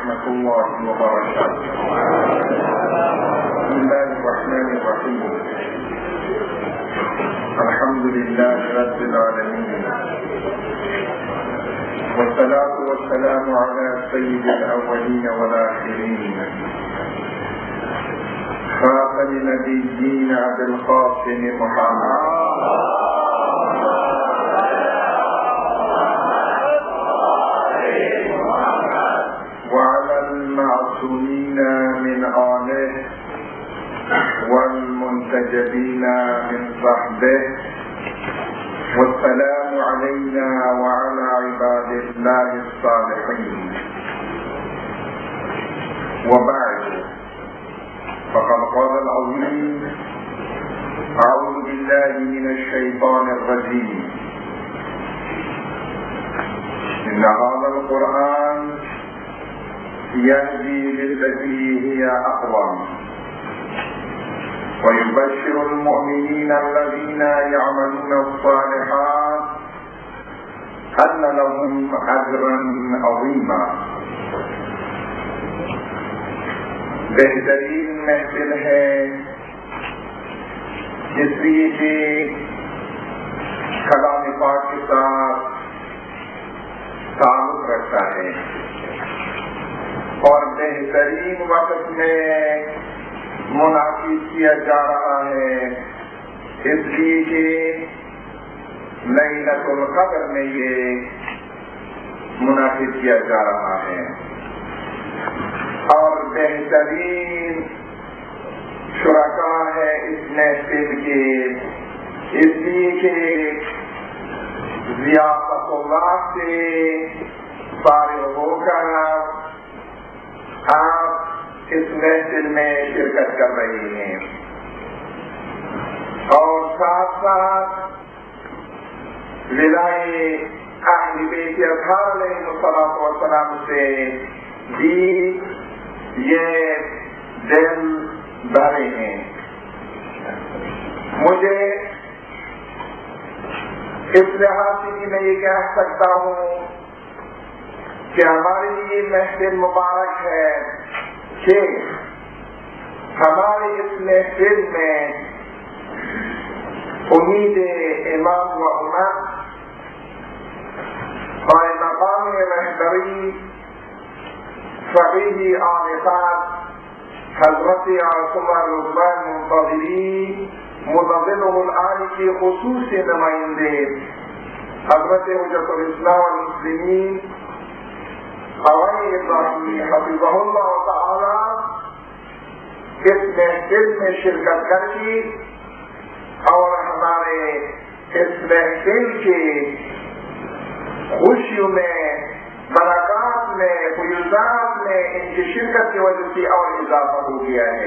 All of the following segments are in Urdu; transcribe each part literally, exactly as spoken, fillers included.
ورحمة الله وبركاته. بسم الله الرحمن الرحيم. الحمد لله رب العالمين، والصلاة والسلام على سيد الأولين والآخرين خاتم النبيين أبي القاسم محمد وعلى المعصومين من آله والمنتجبين من صحبه، والسلام علينا وعلى عباد الله الصالحين. وبعد، فقد قال العظيم: أعوذ بالله من الشيطان الرجيم. إن هذا القرآن يهدي للتي هي أقوم ويبشر المؤمنين الذين يعملون الصالحات أن لهم أجرا عظيما. بہترین محفل ہے جس کی کلام پاک کے ساتھ تعلق رکھتا ہے، اور بہترین وقت میں منعقد کیا جا رہا ہے، اس لیے کہ لیلۃ القدر میں یہ منعقد کیا جا رہا ہے، اور بہترین شرکاء ہے اس محفل کے، اس لیے کہ ضیافت اللہ سے فارغ ہو کر آپ اس محفل میں شرکت کر رہے ہیں، اور ساتھ ساتھ ولائے اہل بیت اطہار علیہ الصلوۃ والسلام سے بھی یہ دل بھرے ہیں۔ مجھے اس لحاظ سے کہ میں یہ کہہ سکتا ہوں کہ ہمارے لیے محفل مبارک ہے کہ ہمارے اس محفل میں امید امام و امت اور مقام رہبری فقیہ آنفات حضرت عثمان رضوان منتظری متضل العال کے خصوصی نمائندے حضرت حجت الاسلام والمسلمین حوائی ابراہیم حفظہ اللہ تعالی اس محفل میں شرکت کر کی، اور ہمارے اس محفل کی خوشیوں میں، برکات میں، فیوزات میں ان کی شرکت کی وجہ سے اور اضافہ ہو گیا ہے۔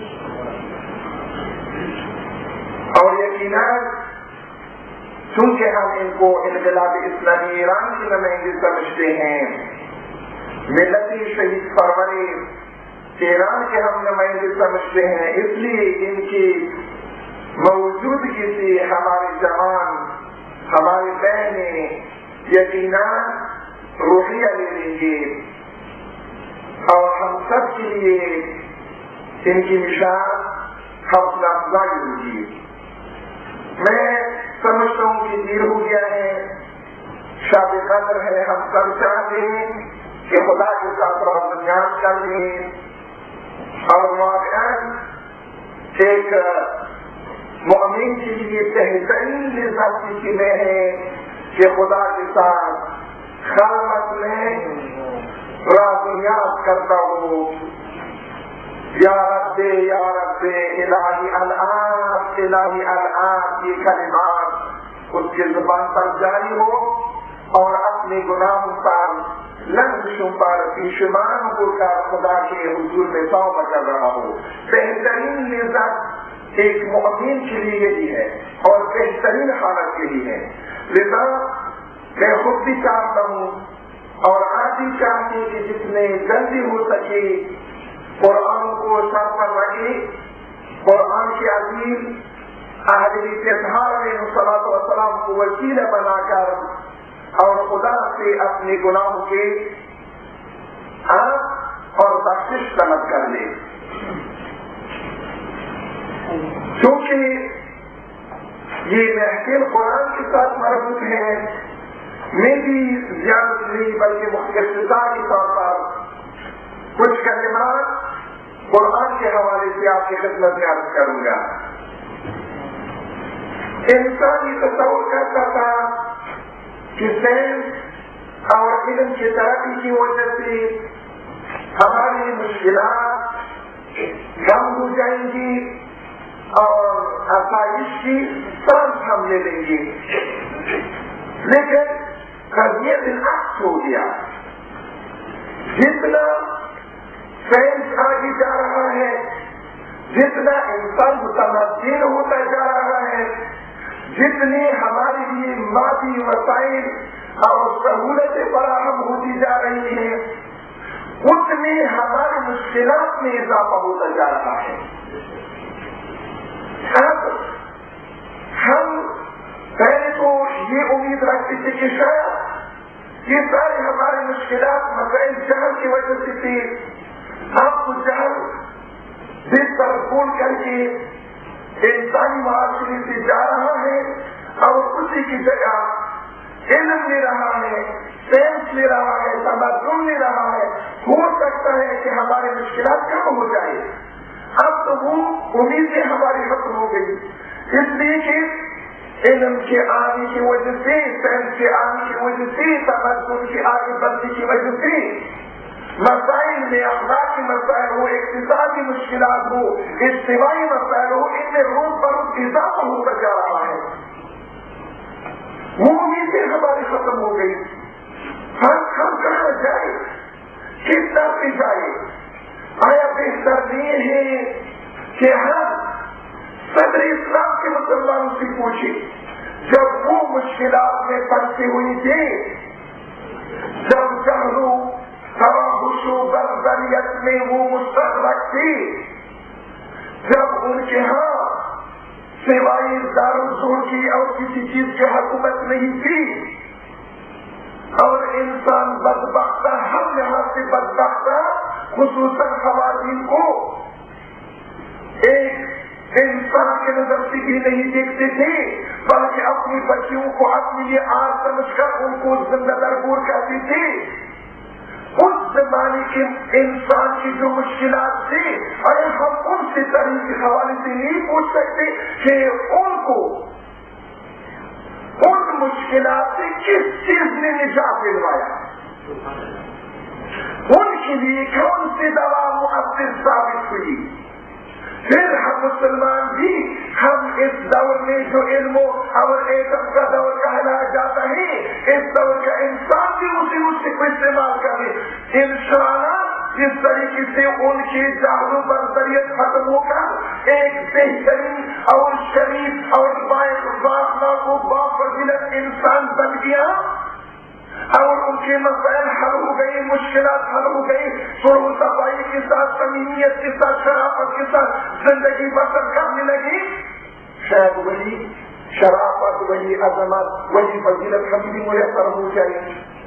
اور یقیناً چونکہ ہم ان کو انقلاب اسلامی ایران کی نمائندگی سمجھتے ہیں، ملتی شہید پرورے ایران کے ہم نمائندے سمجھتے ہیں، اس لیے ان کی موجودگی سے ہمارے جوان، ہماری بہنیں یقیناً روحیہ لے لیں گے، اور ہم سب کے لیے ان کی مثال حوصلہ افزائی ہوگی۔ میں سمجھتا ہوں کہ دیر ہو گیا ہے، شب قدر ہے، ہم سب چاہتے ہیں کہ خدا کے ساتھ رمضان کر لیں، اور واقعاً ایک مومن کے لیے بہترین لذت کی میں ہے کہ خدا کے ساتھ خلوت میں راز و نیاز کرتا ہو، یا رب یا رب الہی الآن الہی الآن یہ کلمات اس کی زبان پر جاری ہو، اور اپنے گناہوں پر لغزشوں پر پیشمان ہو کر خدا کے حضور میں توبہ کر رہا ہو۔ بہترین لذت ایک مومن کے لیے یہی ہے، اور بہترین حالت یہی ہے۔ لذا میں خود بھی چاہتا ہوں، اور آپ بھی چاہتے ہیں کہ جتنے جلدی ہو سکے قرآن کو سر پر رکھے، قرآن کے عظیم اہل بیت علیہ الصلوۃ والسلام کو وسیلہ بنا کر اور خدا سے اپنے گناہوں کے آپ اور بخشش طلب کر لے. چونکہ یہ محفل قرآن کے ساتھ مربوط ہے، میں بھی زیادہ نہیں بلکہ اختصار کے طور پر کچھ کلمات قرآن کے حوالے سے آپ کی خدمت میں عرض کروں گا. انسان یہ تصور کرتا تھا کہ سائنس اور علم کی ترقی کی وجہ سے ہماری مشکلات کم ہو جائیں گی اور آسائش کی سانس ہم لے لیں گے. لیکن قضیہ بالعکس ہو گیا. جتنا سائنس آگے جا رہا ہے، جتنا انسان متمدن ہوتا جا رہا ہے، جتنی ہمارے لیے مادی وسائل اور سہولتیں فراہم ہوتی جا رہی ہیں، اتنی ہماری مشکلات میں اضافہ ہوتا جا رہا ہے. اب ہم پہلے تو یہ امید رکھتے تھے کہ شاید یہ سارے ہماری مشکلات مسائل جہل کی وجہ سے تھی. آپ کو جہل دل پر پھول کر کے انسانی معاشرے سے جا رہا ہے اور اسی کی جگہ علم لے رہا ہے، سائنس لے رہا ہے، تمدن لے رہا ہے. ہو سکتا ہے کہ ہماری مشکلات کم ہو جائے. اب تو وہ امیدیں ہماری ختم ہو گئی، اس لیے کہ علم کے آنے کی وجہ سے، سائنس کے آنے کی وجہ سے، تمدن کے آگے بڑھنے کی وجہ سے مسائل میں اخلاقی مسائل ہو، اقتصادی مشکلات ہو، اجتماعی مسائل ہو، ان میں روز بروز اضافہ ہوتا جا رہا ہے. وہ امیدیں ہماری ختم ہو گئی. ہم ہم کہاں جائے، کس طرح سے جائے؟ آیا بہتر نہیں ہے کہ ہم صدر اسلام کے مسلمانوں سے پوچھیں جب وہ مشکلات میں پڑتے ہوئی تھے، جب جہلو تراحش و بربریت میں وہ مستغرق تھی، جب ان کے ہاں سوائے دارالزور کی اور کسی چیز کی حکومت نہیں تھی اور انسان بدبختہ ہر لحاظ سے بدبختہ، خصوصاً خواتین کو ایک انسان کے نظر سے بھی نہیں دیکھتے تھے بلکہ اپنی بچیوں کو اپنی یہ آر سمجھ کر ان کو زندہ درگور کرتی تھی. اس زمانے کے انسان کی جو مشکلات تھی، اگر ہم ان سے تعلیم کے حوالے سے نہیں پوچھ سکتے کہ ان کو ان مشکلات سے کس چیز نے نجات دلوایا، ان کے لیے کون سی دوا مؤثر ثابت ہوئی. پھر ہم مسلمان بھی ہم اس دور میں جو علم اور ایٹم کا دور کہلایا جاتا ہے، اس دور کا انسان بھی اسی اسی کو استعمال کرے. انشاءاللہ جس طریقے سے ان کی جہل و بربریت ختم ہو کر ایک بہترین اور شریف اور باخلاق و بافضیلت انسان بن گیا اور ان کے مسائل حل ہو گئی، مشکلات حل ہو گئی، صلح و صفائی کے ساتھ، صمیمیت کے ساتھ، شرافت کے ساتھ زندگی بسر کرنے لگی، شاید وہی شرافت، وہی عظمت، وہی فضیلت کبھی بھی میسر ہو جائے.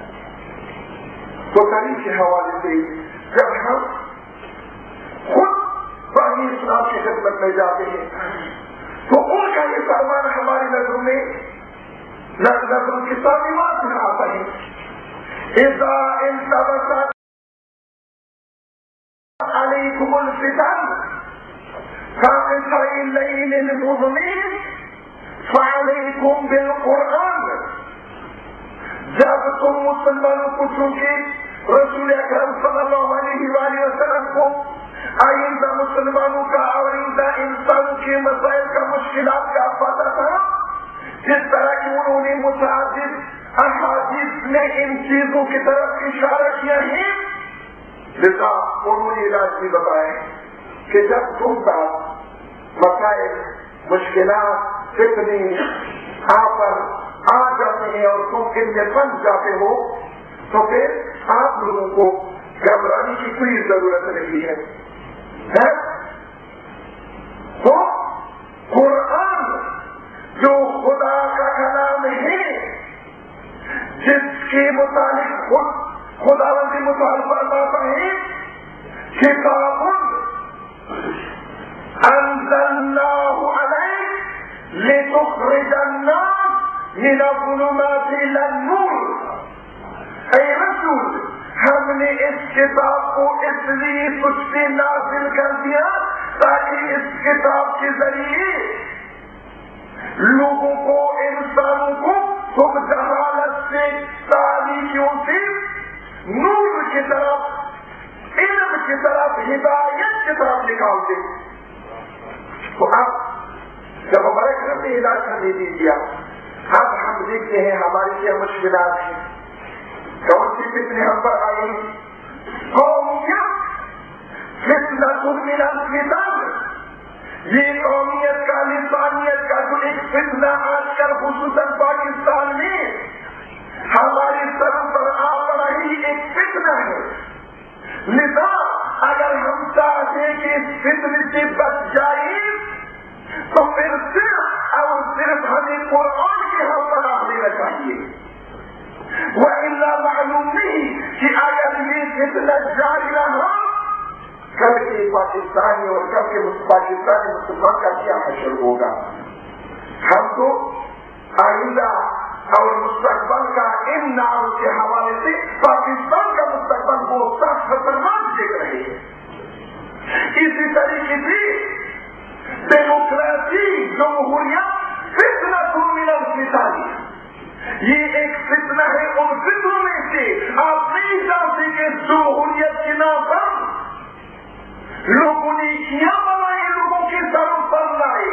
تو تعلیم کے حوالے سے جب ہم خود باقی اسلام کی خدمت میں جاتے ہیں تو ان کا یہ فرمان ہماری نظروں میں نظروں کی تعلیمات میں آتا ہے. اذا انتبست علیکم الفتن كقطع الليل المظلم فعلیکم بالقرآن. جب تم مسلمانوں کو چونکہ رسول اکرم صلی اللہ علیہ وآلہ وسلم کو آئندہ مسلمانوں کا اور آئندہ انسانوں کے مسائل کا، مشکلات کا پتہ تھا، جس طرح کی انہوں نے متعدد احادیث میں ان چیزوں کی طرف اشارہ کیا ہے، لذا انہوں نے لازمی بتایا کہ جب تم کا مسائل، مشکلات، فتنے آپ پر آ جاتے ہیں اور تم ان میں پھنس جاتے ہو تو پھر آپ لوگوں کو گھبرانے کی کوئی ضرورت نہیں ہے. تو قرآن جو خدا کا کلام ہے، جس کے متعلق خود خداوند متعلق فرماتا ہے کتاب انزلناه علیک لتخرج الناس من الظلمات الى النور۔ اے رسول، ہم نے اس کتاب کو اس لیے تجھ پہ نازل کر دیا تاکہ اس کتاب کے ذریعے لوگوں کو، انسانوں کو تم جہالت سے، تاریکیوں سے نور کی طرف، علم کی طرف، ہدایت کی طرف نکالتے۔ تو اب جب ہمارے گھر میں ہدایت کرنے دی دیا، اب ہم دیکھتے ہیں ہماری کیا مشکلات ہیں، کون سی فتنے ہم پر آئی، قومیت، فتنۃ من الفتن، یہ قومیت کا، لسانیت کا جو ایک فتنہ آج کل خصوصاً پاکستان میں ہماری طرف پر آ پڑا ہی ایک فتنہ ہے۔ لذا اگر ہم چاہتے کہ اس فتنے سے بچ جائیں تو پھر صرف اور صرف ہمیں قرآن کے ہم پر لینا چاہیے، وَإِلَّا معلوم نہیں کہ اگر یہ فتنہ جاری رہا کل کے پاکستانی اور کل کے پاکستانی مسلمان کا کیا حشر ہوگا۔ ہم تو آئندہ اور مستقبل کا ان نام کے حوالے سے پاکستان کا مستقبل کو سخت خطرناک دیکھ رہے ہیں۔ اسی طریقے سے ڈیموکریسی، جمہوریت، فتنۃ من الفتن، یہ ایک فتنہ ہے ان فتنوں میں سے۔ آپ نہیں چاہتے کہ جمہوریت کے نام پر لوگوں نے کیا بنائے، لوگوں کے سروں پر لائے۔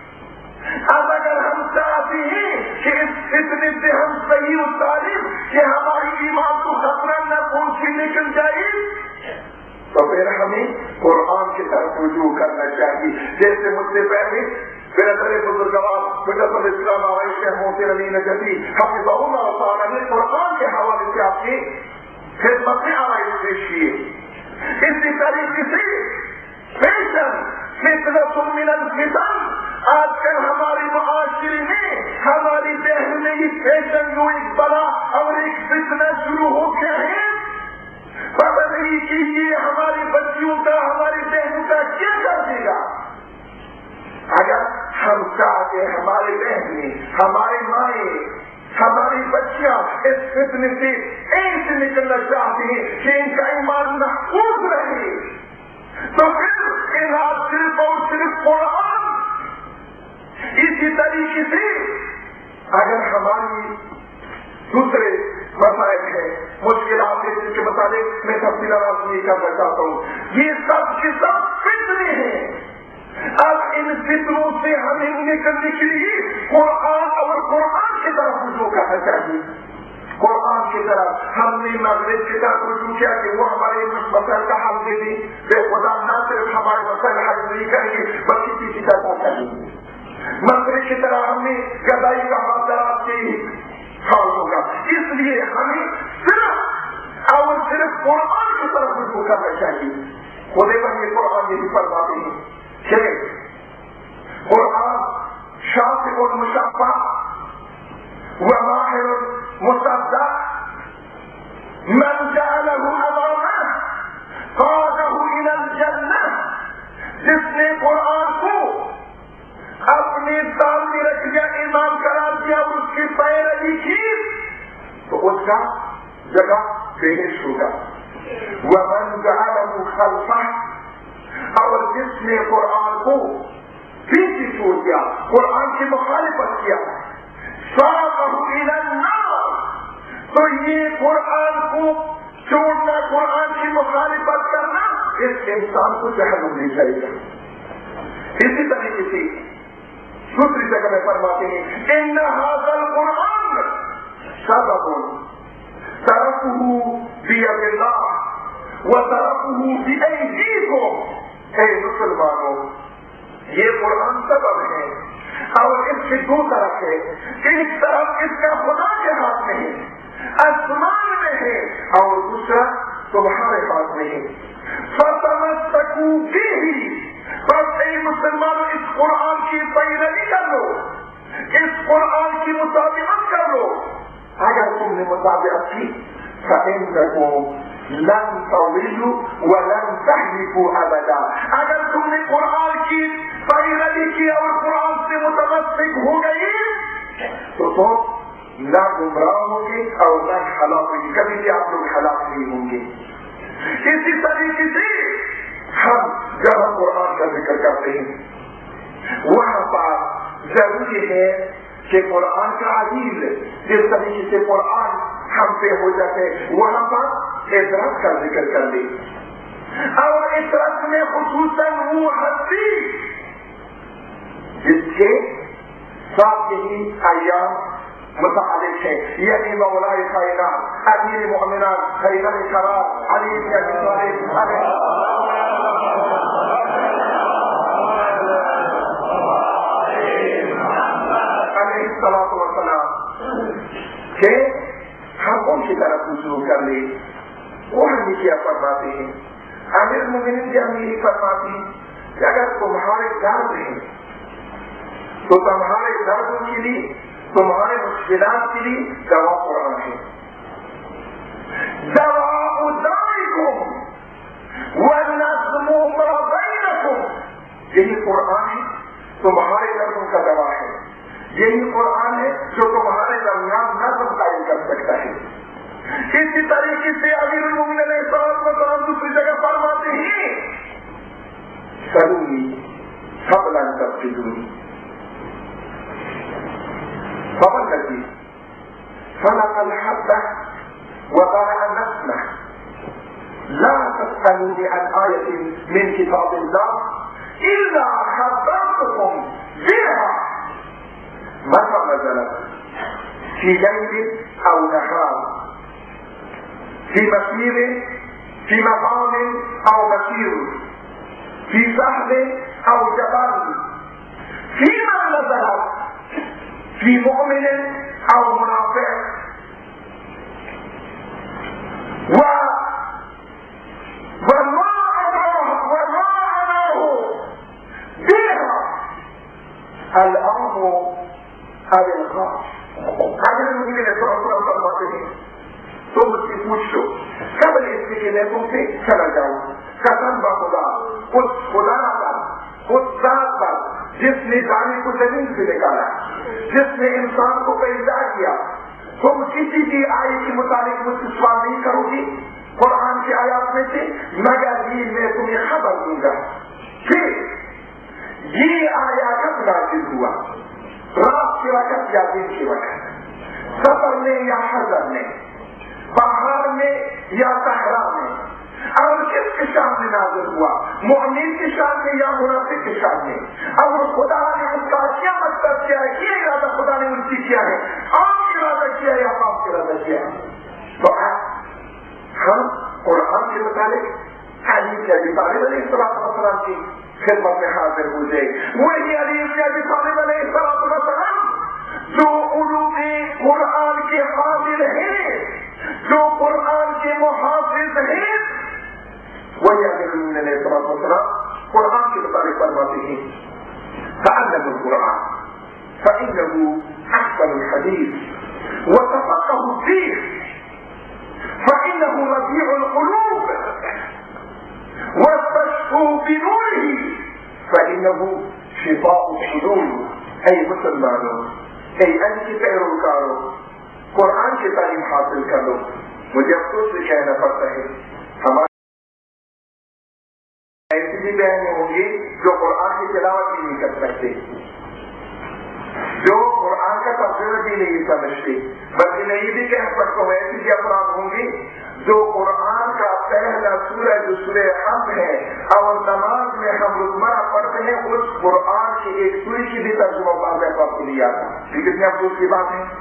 اب اگر ہم چاہتے ہیں کہ اس فتنے سے ہم صحیح و سالم، کہ ہماری ایمان کو خطرہ نہ پہنچے، نکل جائے، تو پھر ہمیں قرآن کی طرف رجوع کرنا چاہیے۔ جیسے مجھ سے پہلے میرے بزرگوار مجد الاسلام علیہ شیخ محسن علی نجفی حفظہ اللہ تعالیٰ نے قرآن کے حوالے سے آپ کی خدمت میں آوائز پیش کیے۔ اسی طریقے سے فیشن، فتنۃ من الفتن، آج کل ہمارے معاشرے میں ہماری ذہن میں یہ فیشن جو ایک بڑا اور ایک فتنہ شروع ہو گیا ہے، پتہ نہیں کہ یہ ہماری بچیوں کا، ہماری بہنوں کا کیا کر دے گا۔ اگر ہم چاہتے ہمارے بہنیں، ہمارے مائیں، ہماری بچیاں اس فتنے سے ایسے نکلنا چاہتے ہیں کہ ان کا ایمان محفوظ رہے، تو پھر انہیں صرف اور صرف قرآن۔ اسی طریقے سے اگر ہماری دوسرے مسائل ہیں، مشکلات ہیں جن کے متعلق میں تفصیل آراز نہیں کرنا چاہتا ہوں، یہ سب کے سب فتنے ہیں۔ اب ان فتنوں سے ہمیں نکلنے کے لیے قرآن اور قرآن کی طرف رجوع کرنا چاہیے۔ قرآن کی طرف ہم نے مغرب کی طرف رجوع کیا کہ وہ ہمارے مسائل کا حل دے دی، بے خدا نہ صرف ہمارے مسائل حل نہیں کریں گے بلکہ کسی کا کام کریں گے۔ مغرب کی طرح ہم نے گدائی کا حاصلات سے حال ہوگا، اس لیے ہمیں صرف اور صرف قرآن کی طرف رجوع کرنا چاہیے۔ خودے پر یہ قرآن یہی فرماتے ہیں کہ قرآن شافع المشفع وماہر المصدق من جعله امامه قاده الى الجنہ، جس نے قرآن کو اپنے سامنے رکھ دیا، امام قرار دیا اور اس کی پیروی کی تو اس کا جگہ بہشت ہوگا۔ ومن جعله خلفه، اور جس نے قرآن کو پیچھے چھوڑ دیا، قرآن کی مخالفت کیا، ساقہ الی النار، تو یہ قرآن کو چھوڑنا، قرآن کی مخالفت کرنا اس انسان کو جہنم لے جائے گا۔ اسی طریقے سے دوسری جگہ میں فرماتے ہیں ان ھذا القرآن سبب ترکہ بید اللہ وترکہ بایدیکم، اے مسلمانوں یہ قرآن سبب ہے اور اس کی دو طرف ہے، ایک طرف اس کا خدا کے ہاتھ میں ہے، آسمان میں ہے، اور دوسرا تمہارے ہاتھ میں ہے۔ فتمسکوا بہ، بس اے مسلمانوں اس قرآن کی پیروی کر لو، اس قرآن کی مطابقت کر لو۔ اگر تم نے مطابقت کی فإنکم لن تضلوا ولن تهلكوا ابدا. اگر تم نے قرآن کی پیروی کی اور قرآن سے متمسک ہو گئی تو تم نہ گمراہ ہوں گے اور نہ ہلاک ہوں گے، کبھی بھی آپ لوگ ہلاک نہیں ہوں گے. اسی طریقے سے ہم جب ہم قرآن کا ذکر کرتے ہیں وہاں پر ضروری ہے کہ قرآن کا عزیز جس طریقے سے قرآن ہم پہ ہو جاتے وہاں پر اعتراض کا ذکر کر لیں، اور اعتراض میں خصوصاً وہ ہستی جس کے ساتھ یہی ایام متعلق ہے، یعنی مولا کائنات امیر مومنان حیدر قرار علی بن ابی طالب علیہ الصلوۃ والسلام کہ ہم ان کی طرف رجوع کر لیں. وہ ہمیں کیا فرماتے ہیں؟ امیر مومنین کی امیر فرماتی کہ اگر تمہارے درد ہیں تو تمہارے دردوں کے لیے، تمہارے مشکلات کے لیے دوا قرآن ہے. دوا دائکم ونظم ما بینکم، یہی قرآن ہے تمہارے دردوں کا دوا ہے، یہی قرآن ہے جو تمہارے درمیان نظم قائم کر سکتا ہے. اسی طریقے سے امیر المومنین علیہ السلام دوسری جگہ فرماتے ہیں سلونی قبل ان تفقدونی فمن الذي خلق الحبة وبرأ النسمة لا تسألوني عن آية من كتاب الله إلا حذرتكم بها متى نزلت في ليل أو نهار، في مسير، في مقام أو مسير، في سهل أو جبل، في من نزلت في مؤمن او منافق، و وما وما عناه بها الامر او الخاص. اگر المؤمن اعتراض فرماتے ہیں تو مجھ سے پوچھ لو قبل اس کے میں تم سے چلا جاؤں، قسم بخدا اس خدا کا، اس ذات پر جس نے دانے کو زمین سے نکالا، جس نے انسان کو پیدا کیا، تم کسی بھی آیت کے متعلق مجھ سے سوال نہیں کرو گی قرآن کی آیات میں سے، مگر یہ میں تمہیں خبر دوں گا کہ یہ آیا کب نازل ہوا، رات کے وقت یا دن کے وقت، سفر میں یا حضر میں، پہاڑ میں یا صحرا میں، اور کس کے شان میں نازل ہوا، مؤمن کے شان میں یا منافق کے شان میں، اور خدا نے اس کا کیا مطلب کیا ہے، کیا ارادہ خدا نے ان کی کیا ہے، آپ ارادہ کیا یا آپ ارادہ کیا ہے. تو ہم قرآن کے متعلق علی بن ابی طالب علیہ السلام کی خدمت میں حاضر ہو جائے. وہی علی بن ابی طالب علیہ السلام جو علوم قرآن کے حامل ہیں، جو قرآن کے محافظ ہیں، وہی امیر المومنین علیہ السلام قرآن کے مطابق فرماتے ہیں تعلموا القرآن فإنه أحسن الحديث وتفقهوا فيه فإنه ربيع القلوب واستشفوا بنوره فإنه شفاء الصدور. اے مسلمانوں، اے ان کی پیروکاروں، قرآن کی تعلیم حاصل کر لو. مجھے افسوس سے کہنا پڑتا ہے ہمارے ایسی بھی بہنیں ہوں گی جو قرآن کی تلاوت بھی نہیں کر سکتے، جو قرآن کا ترجمہ بھی نہیں سمجھتے، بلکہ میں یہ بھی کہہ سکتا ہوں ایسی بھی افراد ہوں گی جو قرآن کا پہلا سورہ جو سورہ حمد ہے اور نماز میں ہم روزمرہ پڑھتے ہیں اس قرآن کی ایک سورہ کی بھی ترجمہ واضح آپ کو نہیں آتا. یہ کتنے افسوس کی بات ہے.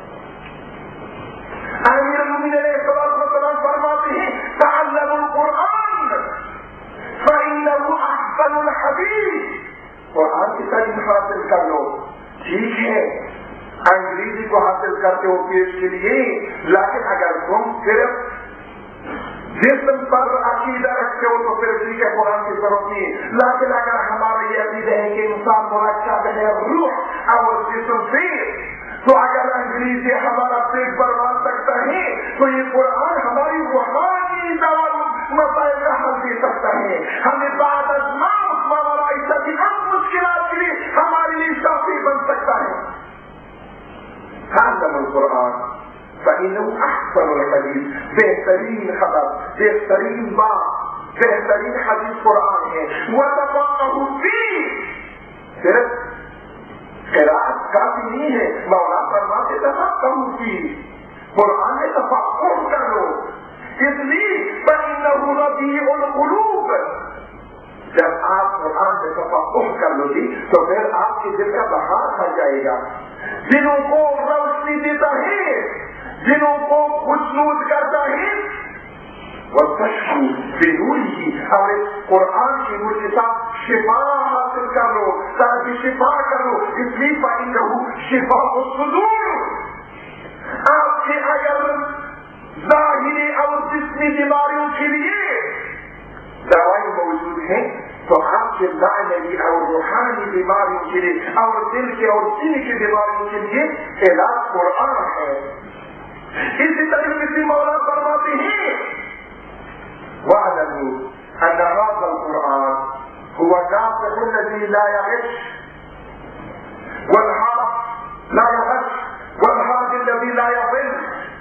امیر المومنین علیہ السلام فرماتے ہیں تعلموا القرآن فإنه أحسن الحديث. قرآن کی تعلیم حاصل کر لو. ٹھیک ہے انگریزی کو حاصل کرتے ہو پیش کے لیے، لیکن اگر تم صرف جسم پر عقیدہ رکھتے ہو تو پھر ٹھیک ہے قرآن کی ضرورت نہیں، لیکن اگر ہمارا یہ عقیدہ ہے کہ انسان مرکب ہے روح اور جسم سے، تو اگر انگریزی ہمارا پیٹ بھروا سکتا ہے تو یہ قرآن ہماری روحانی القرآن فإنه أحسن الحديث، بہترین خبر، بہترین بات، بہترین حدیث قرآن ہے. وتفقهوا فيه، صرف قراءت کافی نہیں ہے، مولا فرماتے تفقهوا فيه، قرآن میں تفقہ کرو. اس لیے فإنه ربيع القلوب، جب آپ قرآن سے تفقہ کر لو گی تو پھر آپ کے دل کا بہار آ جائے گا، دلوں کو روشنی دیتا ہے، دلوں کو خوشنود کرتا ہے. وَتَشْفُ بِنُورِهِ، اور اس قرآن کی نور کے ساتھ شفا حاصل کر لو، تاکہ شفا کرو. اس لیے فَإِنَّهُ شِفَاءُ الصُّدُورِ، آپ کے اگر ظاہری اور جسمی بیماریوں کے لیے دوائی موجود ہے تو آپ کے ظاہری اور روحانی بیماریوں کے لیے اور دل کے اور سینے کی بیماریوں کے لیے علاج قرآن ہے. اسی طریقے سے مولا فرماتے ہیں وَاعْلَمُوا أَنَّ هَذَا الْقُرْآنَ هُوَ النَّافِعُ الَّذِي لَا يَغِشُّ وَالْهَادِ لَا يَغِشُّ وَالْهَادِ الَّذِي لَا يَضِلُّ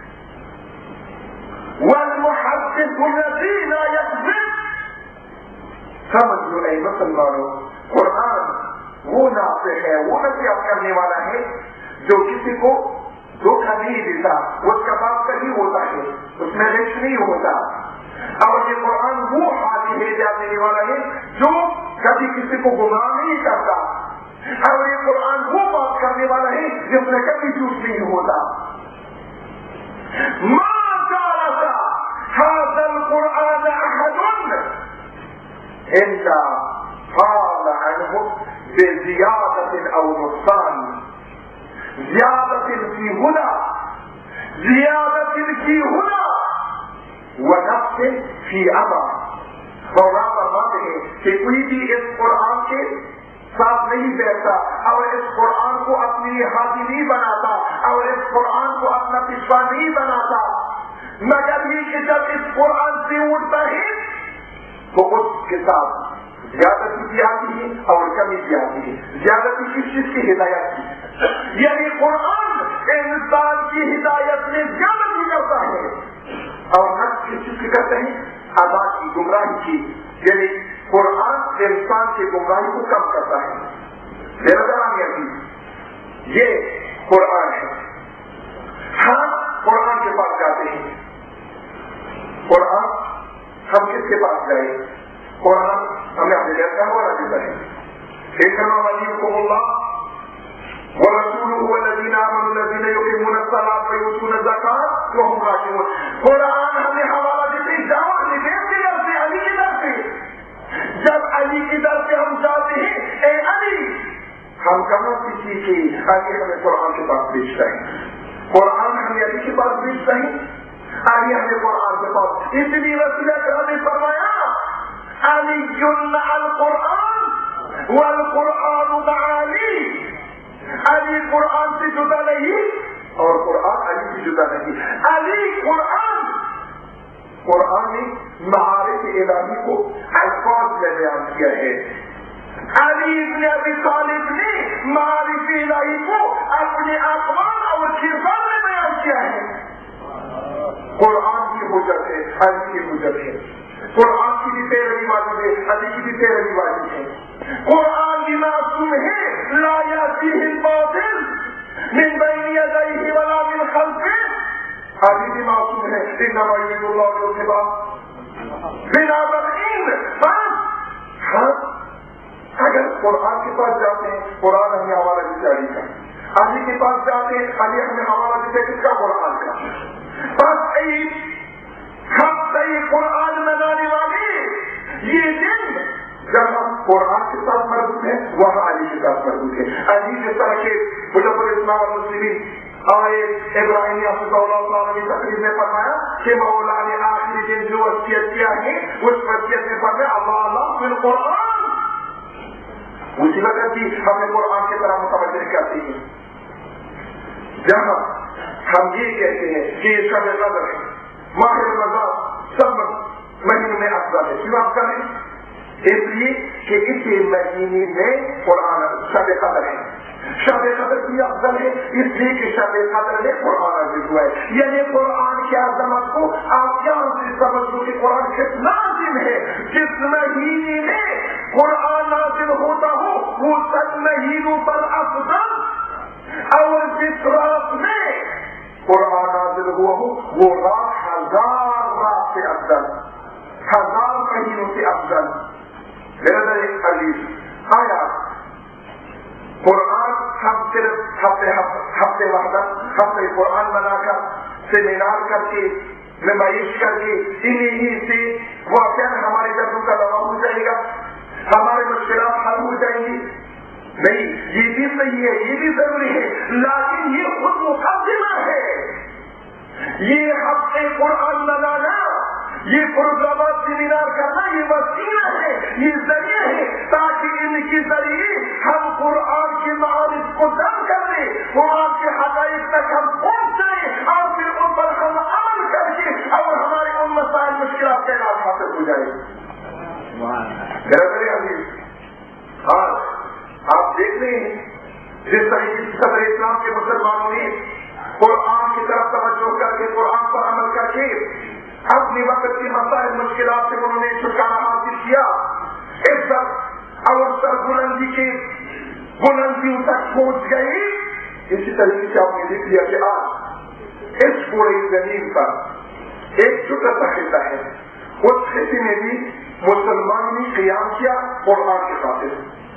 وَالْمُحَدِّثُ الَّذِي لَا يَكْذِبُ. سمجھ لو اے مسلمانوں، قرآن وہ نافع ہے، وہ نصیحت کرنے والا ہے جو کسی کو دھوکہ نہیں دیتا، اس کا بات صحیح ہوتا ہے، اس میں غش نہیں ہوتا. اور یہ قرآن وہ حالی ہے جاننے والا ہے جو کبھی کسی کو گمراہ نہیں کرتا. اور یہ قرآن وہ بات کرنے والا ہے جس میں کبھی جھوٹ نہیں ہوتا. ما جالس هذا القرآن أحد إلا قال عنه بزيادة أو نقصان، زیادت کی ہنا، زیادت کی ہنا ونقص فی اما. مولا فرماتے ہیں کہ کوئی بھی اس قرآن کے ساتھ نہیں بیٹھتا اور اس قرآن کو اپنی ہاتھی نہیں بناتا اور اس قرآن کو اپنا پشوا نہیں بناتا، مگر یہ کہ جب اس قرآن سے اٹھتا ہے تو اس کے ساتھ زیادتی بھی آتی ہے اور کمی بھی آتی ہے. زیادتی کس چیز کی ہدایت کی، یعنی قرآن انسان کی ہدایت میں زیادتی کرتا ہے، اور نقص کس چیز کی کرتے ہیں، ادا کی، گمراہی کی، یعنی قرآن انسان کی گمراہی کو کم کرتا ہے. میرا درمیان ابھی یہ قرآن ہے. ہم قرآن کے پاس جاتے ہیں. قرآن ہم کس کے پاس گئے؟ قرآن ہمیں اپنے جیسے کا حوالہ دیتا ہے. انما وليكم الله ورسوله والذين آمنوا الذين يقيمون الصلاة ويؤتون الزكاة وهم راكعون. قرآن ہمیں حوالہ دیتے ہیں جاؤ نبیت کے در سے، علی کے در سے. جب علی کے در سے ہم جاتے ہیں، اے علی، ہم کہاں سے سیکھے؟ علی ہمیں قرآن کے پاس بھیجتا ہے. قرآن ہمیں علی کے پاس بھیجتا ہے، علی ہمیں قرآن کے پاس. اس لیے رسول اکرم نے فرمایا علی مع القرآن والقرآن مع علی. علی قرآن سے جدا نہیں اور قرآن علی سے جدا نہیں. علی قرآن قرآن نے معارف الہی کو الفاظ میں بیان کیا ہے. علی ابن ابی طالب نے معارف الہی کو اپنے اقوال اور کردار میں بیان کیا ہے. قرآن کی حجت ہے، علی کی حجت ہے. قرآن کی بھی پیروی واجب ہے، علی کی بھی پیروی واجب ہے. قرآن بھی معصوم ہے، لا یأتیہ الباطل من بین یدیہ ولا من خلفہ. علی بھی معصوم ہے، انما یرید اللہ لیتبع بلا بدعین. بس ہم اگر قرآن کے پاس جاتے ہیں، قرآن ہمیں حوالہ دیتا علی کا. علی کے پاس جاتے ہیں، علی ہمیں حوالہ دیتا کس کا؟ قرآن کا. بس ایک ہم صحیح قرآن منانے والے یہ دن جب ہم قرآن کے ساتھ مربوط ہیں وہاں علی کے ساتھ مربوط ہے. علی جس طرح کے حجت الاسلام والمسلمین آئے ابراہیم صلی اللہ علیہ تقریب میں فرمایا کہ مولا نے آخری دن جو وصیت کیا ہے اس وصیت میں فرمایا اللہ اللہ فی القرآن. اسی وقت کی ہمیں قرآن کی طرح متوجہ کرتی ہیں. جہاں ہم یہ کہتے ہیں کہ اس کا قدر ہے، ماہ رمضان سب مہینوں میں افضل ہے. کیوں افضل ہے؟ اس لیے کہ اسی مہینے میں قرآن شب قدر ہے. شب قدر کی افضل ہے اس لیے کہ شب قدر میں قرآن نازل ہوا ہے، یعنی قرآن کی عظمت کو آپ یہاں سے سمجھ لو کہ قرآن کتنا عظیم ہے. جس مہینے میں قرآن نازل ہوتا ہو وہ سب مہینوں پر افضل، اور جس رات میں قرآن نازل ہوا ہو وہ رات ہزار رات سے افضل، ہزار مہینوں سے افضل. میرا در ایک حدیث آیا قرآن ہم صرف ہفتے ہفتے وحدت ہفتے قرآن بنا کر سیمینار کر کے نمائش کر کے انہیں سے واقعہ ہمارے دردوں کا دوا ہو جائے گا، ہمارے مشکلات حل ہو جائیں گی. نہیں، یہ بھی صحیح ہے، یہ بھی ضروری ہے، لیکن یہ خود مقدمہ ہے. یہ ہفتے قرآن بنانا، یہ پروگرامات سیمینار کرنا، یہ وسیلہ ہے، یہ ذریعہ ہے تاکہ ان کے ذریعے ہم قرآن کے معارف کو درج کر لیں، قرآن کے حقائق تک ہم پہنچ جائیں اور پھر ان پر ہم عمل کر کے اور ہمارے ان مسائل مشکلات کا علاج حاصل ہو جائے. میرے عزیز، آج آپ دیکھ رہے ہیں جس طریقے سے صدر اسلام کے مسلمانوں نے قرآن کی طرف توجہ کر کے قرآن پر عمل کر کے اپنی وقت کی مسائل مشکلات سے انہوں نے چھٹکارا حاصل کیا، عزت اور سربلندی کی بلندیوں تک پہنچ گئی. اسی طریقے سے آپ نے دیکھ لیا کہ آج اس پورے زمین پر ایک چھوٹا سا خطہ ہے، اس خطے میں بھی مسلمانوں نے قیام کیا قرآن کے خاطر.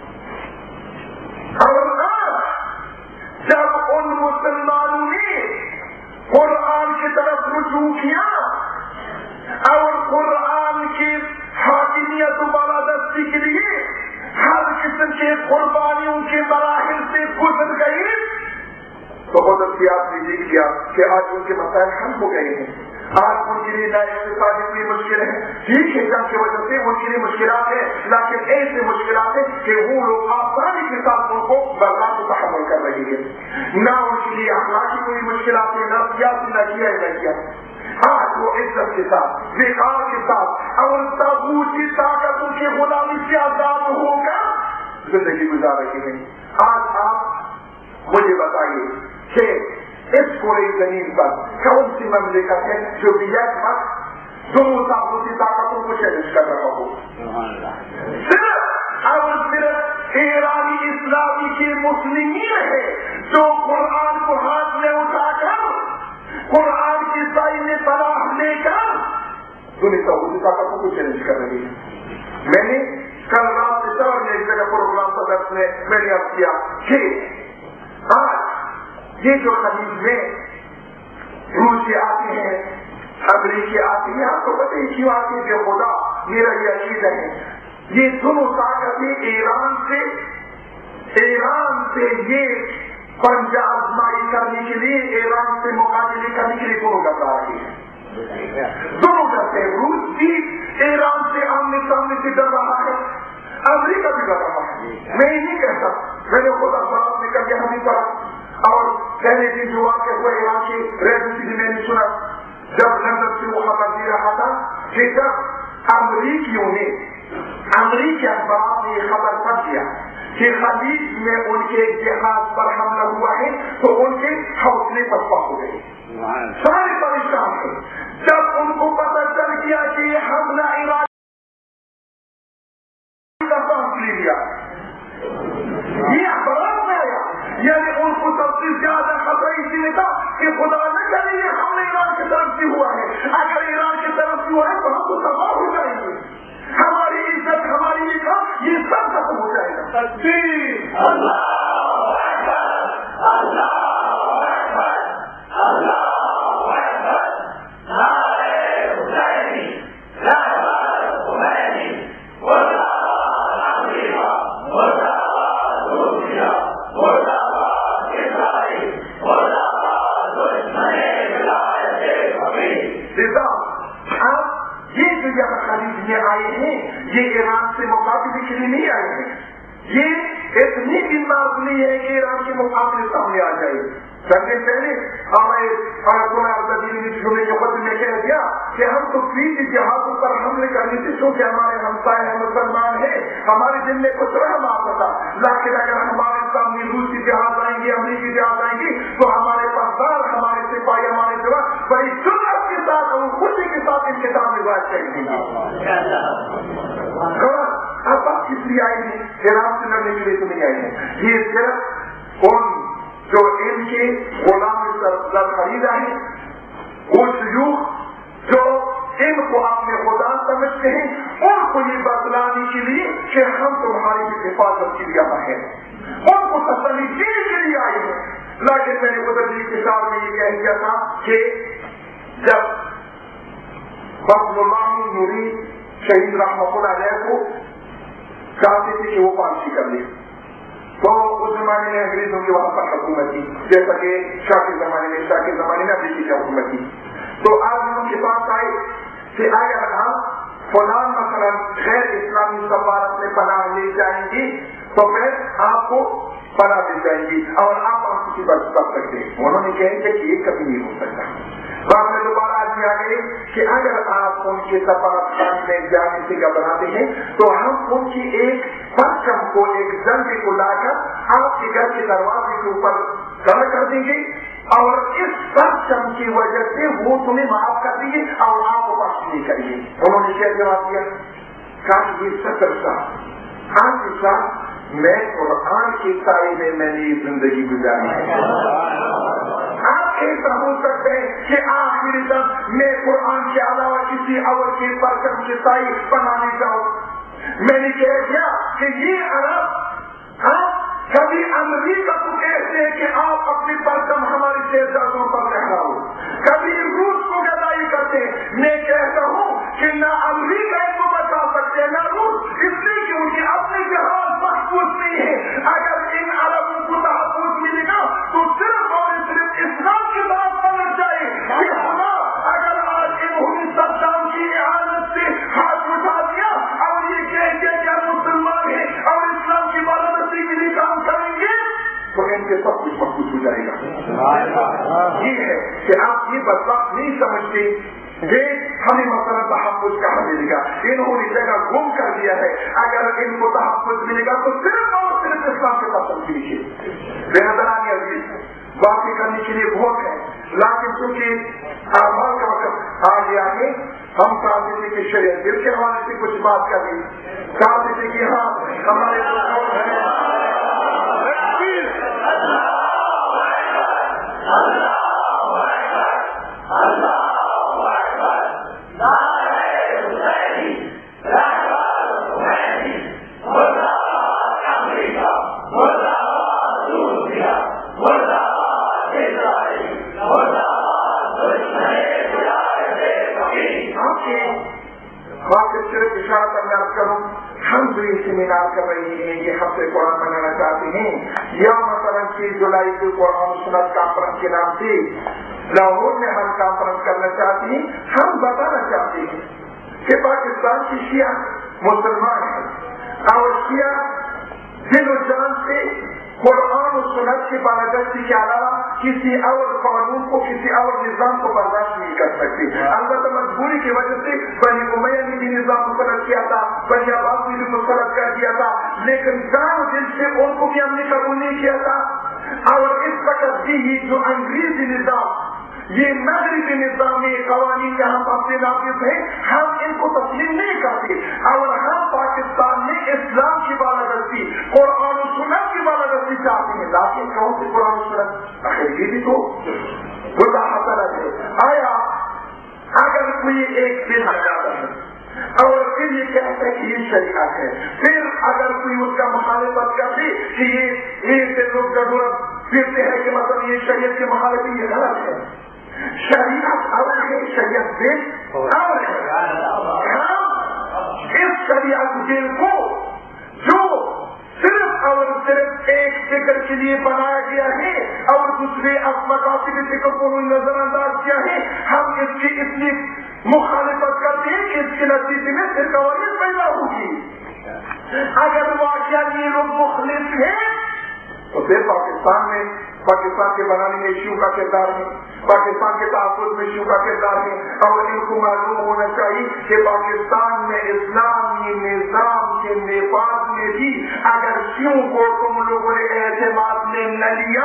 اور آج جب ان مسلمانوں نے قرآن کی طرف رجوع کیا اور قرآن کی حاکمیت و بالادستی کے لیے ہر قسم کے قربانیوں کے مراحل سے گزر گئی، تو قدرت کی آپ نے دیکھ لیا کہ آج ان کے مسائل حل ہو گئے ہیں. آج ان کے لیے نئے اقتصادی کی مشکل ہے، ٹھیک ہے، جنگ کی وجہ سے ان کے لیے مشکلات ہیں، لیکن ایسے مشکلات ہیں کہ وہ لوگ آسانی کے ساتھ ان کو برداشت و تحمل کر رہی ہے. نہ ان کے لیے اخلاقی کوئی مشکلات ہے، نہ سیاسی، نہ کیا نہ کیا. آج وہ عزت کے ساتھ، وقار کے ساتھ اور تابوت کی طاقت ان کی غلامی سے آزاد ہو کر زندگی گزار رہی ہے. آج آپ مجھے بتائیے کہ اس پورے زمین پر کون سی مملکت ہے جو بھی ایک وقت دونوں تابوتی طاقتوں کو چیلنج کر رہا ہو؟ صرف اور صرف ایرانی اسلامی کے مسلمین ہے جو قرآن کو ہاتھ میں اٹھا کر قرآن کی سائی میں پناہ لے کر دونوں تابوتی طاقتوں کو چیلنج کر رہی ہے. میں نے کل رات سے سب نے ایک جگہ پروگرام صدر میں میں نے اب کیا کہ آج یہ جو خلیج میں روسی آتے ہیں، امریکی آتے ہیں، آپ کو پتہ ہی کیوں آتے ہیں کہ خدا میرا یہ عقیدہ ہے، یہ دونوں طاقتیں ایران سے ایران سے یہ پنجہ آزمائی کرنے کے لیے، ایران سے مقابلے کرنے کے لیے دونوں گھبرا رہی ہے. دونوں ڈرتے ہیں، روس بھی ایران سے آمنے سامنے سے ڈر رہا ہے، امریکہ بھی ڈر رہا ہے. میں یہ نہیں کہتا، میں نے خود اخبارات میں کر کے ہمیں پڑھا اور پہلے دن جو واقع ہوا ایران کے ریڈیو سٹی میں نے سنا جب لندن سے وہ خبر دے رہا تھا کہ جب امریکیوں نے امریکی اخبارات نے یہ خبر کر دیا کہ خلیج میں ان کے جہاز پر حملہ ہوا ہے تو ان کے حوصلے پسپا ہو گئے، سارے پریشان تھے. جب ان کو پتہ چل گیا کہ یہ حملہ ایران کا سانس لے لیا، یہ اخبارات میں آیا، یعنی ان کو سب سے زیادہ خطرہ اسی میں تھا کہ خدا نہ کرے یہ حملہ ایران کی طرف سے ہوا ہے، اگر ایران کی طرف سے ہوا ہے تو ہم تو تباہ ہو جائیں گے، ہماری عزت، ہماری نکاح، یہ سب ختم ہو جائے گا. تکبیر، اللہ اکبر، اللہ اکبر، اللہ اکبر، نعرہ حسینی، نعرہ حسینی، مرحبا امریکہ، مرحبا روسیہ، مرحبا اسرائیل، مرحبا دشمن ولایت فقیر. لذا اب یہ جو یہاں خلیج میں آئے ہیں یہ ایران سے مقابلے کے لیے نہیں آئے ہیں، یہ اتنی بھی بات نہیں ہے کہ ایران کے مقابلے سامنے آ جائے. سب سے پہلے ہمارے جو خود میں کہہ دیا کہ ہم تو فیل جہازوں پر حملے کرنے سے چونکہ ہمارے ہمسائے ہیں مسلمان ہیں ہمارے دل میں کچھ رحم آتا تھا، لیکن اگر ہمارے سامنے روسی جہاز آئیں گے امریکی جہاز آئیں گے تو ہمارے پاسدار ہمارے سپاہی ہمارے جوان بڑی جرأت کے ساتھ اور خوشی کے ساتھ ان کے سامنے بات کریں گے۔ اب آپ کس لیے آئے ہیں؟ حرام سے لڑنے کے لیے تو نہیں آئے ہیں، یہ صرف ان جو ان کے غلام سر خریدا ہے وہ شیوخ جو ان کو اپنے خدا سمجھتے ہیں ان کو یہ بتلانے کے لیے کہ ہم تمہاری بھی حفاظت کے لیے آئے ہیں، ان کو تسلی دینے کے لیے آئے ہیں۔ لیکن میں نے قدر جی کے ساتھ میں یہ کہہ دیا تھا کہ جب فضل اللہ نوری شہید رحمۃ اللہ علیہ کو چاہتے تھے کہ وہ پالسی کر لے تو اس زمانے میں انگریزوں کی وہاں پر حکومت تھی، جیسا کہ شاہ کے زمانے میں شاہ کے زمانے میں امریکی کی حکومت تھی۔ تو آج ان کے پاس آئے کہ اگر ہم فلان مثلا غیر اسلامی سفارت میں پناہ لے جائیں گی تو پھر آپ کو پناہ دے جائیں گی اور آپ ہم کسی پر کر سکتے ہیں۔ انہوں نے کہیں کہ یہ کبھی نہیں ہو سکتا۔ بعد میں دوبارہ آدمی آ گئے کہ اگر آپ ان کے سفارت خانے میں جانے سے گھبراتے ہیں تو ہم ان کی ایک پرچم کو ایک ڈنڈے کو لا کر آپ کے گھر کے دروازے کے اوپر کھڑا کر دیں گے اور اس پرچم کی وجہ سے وہ تمہیں معاف کر دیں گے اور آپ کو معاف نہیں کریں گے۔ انہوں نے کیا جواب دیا؟ کہا یہ ستر سال آج کے ساتھ میں قرآن کے سائے میں میں نے یہ زندگی گزاری ہے۔ آپ ایسا ہو سکتے ہیں کہ آخری تک میں قرآن کے علاوہ کسی اور کے پرچم کے سائے بنانے جاؤں۔ میں نے کہہ دیا کہ یہ عرب ہاں کبھی امریکہ کو کہتے ہیں کہ آپ اپنی پرچم ہماری شہزادوں پر لہراؤ، کبھی روس کو گدائی کرتے ہیں۔ میں کہتا ہوں کہ نہ امریکہ ان کو بچا سکتے نہ روس، اس لیے کہ ان کی اپنی جہاز محفوظ نہیں ہے۔ اگر ان عربوں کو تحفظ ملے گا تو صرف اور صرف اسلام کی طرف پلٹ جائے۔ اگر آج انہوں نے صدام کی اعانت سے ہاتھ اٹھا دیا اور یہ کہہ دیا کہ ہم مسلمان ہیں اور اسلام کی بالادستی کے لیے کام کریں گے تو ان کے سب کچھ محفوظ ہو جائے گا۔ یہ ہے کہ آپ یہ بدبخت نہیں سمجھتے کہ ہمیں مثلا تحفظ کہاں ملے گا، انہوں نے جگہ گم کر دیا ہے۔ اگر ان کو تحفظ ملے گا تو صرف اور صرف اسلام کے ساتھ سمجھ لیجیے۔ بہترانی عزیز باتیں کرنے کے لیے بہت ہے، لیکن چونکہ اعمال کا وقت آ گیا ہے ہم چاہتے تھے کہ شریعت دل کے حوالے سے کچھ بات کریں، چاہتے تھے کہ ہاں ہمارے دوست ہیں صرف اشارہ کرنا کروں ہم جو یہ سیمینار کر رہے ہیں یہ ہفتے قرآن بنانا چاہتے ہیں یا مثلا چھ جولائی کو قرآن سنت کانفرنس کے نام سے لاہور میں ہم کانفرنس کرنا چاہتے ہیں۔ ہم بتانا چاہتے ہیں کہ پاکستان کی شیعہ مسلمان ہیں اور شیعہ دل و جان سے قرآن و سنت کی بالادستی کے علاوہ کسی اور قانون کو کسی اور نظام کو برداشت نہیں کر سکتے۔ البتہ مجبوری کی وجہ سے بنی امیہ نے بھی نظام مسلط کیا تھا، بنی عباس نے بھی مسلط کر دیا تھا، لیکن جان دل سے ان کو بھی ہم نے قبول نہیں کیا تھا۔ اور اس وقت بھی یہ جو انگریزی نظام یہ مغربی نظام میں قوانین جہاں اپنے نافذ ہیں ہم ان کو تسلیم نہیں کرتے اور ہم پاکستان میں اسلام کی بالادستی قرآن و سنت کی بالادستی چاہتے ہیں۔ لیکن کون سے قرآن و سنت آخر یہ بھی تو وضاحت ہے۔ آیا اگر کوئی ایک دن لگاتا ہے اور پھر یہ کہتا ہے کہ یہ شریعت ہے، پھر اگر کوئی اس کا مخالفت کرتے کہ یہ یہ سے لوگ ضرورت پھرتے ہیں کہ مطلب یہ شریعت کی مخالفت یہ غلط ہے، شریعت اور ہے شریعت دل اور ہے۔ ہم اس شریعت دل کو جو صرف اور صرف ایک ذکر کے لیے بنایا گیا ہے اور دوسرے مقاصد ذکر کو نظر انداز کیا ہے، ہم اس کی اتنی مخالفت کرتے ہیں کہ اس کے نتیجے میں فرقواریت پیدا ہوگی۔ اگر واقعہ یہ لوگ مخلص ہیں تو پھر پاکستان میں پاکستان کے بنانے میں شیعوں کا کردار ہے، پاکستان کے تحفظ میں شیعوں کا کردار ہے، اور ان کو معلوم ہونا چاہیے کہ پاکستان میں اسلامی نظام کے نفاذ میں بھی اگر شیعوں کو تم لوگوں نے اعتماد میں نہ لیا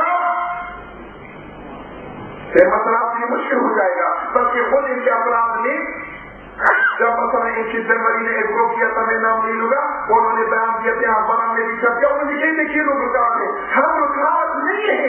تو مسئلہ اپنی مشکل ہو جائے گا، بلکہ خود ان کے افراد نے جب مثلا ایک جنوری نے ایک گروپ کیا تھا، میں نام نہیں لوں گا، انہوں نے بیان دیا تھا اخبار میں بھی چھپ گیا، انہوں نے کہتے کہ لوگ رکاوٹ ہے، ہم رکاوٹ نہیں ہے،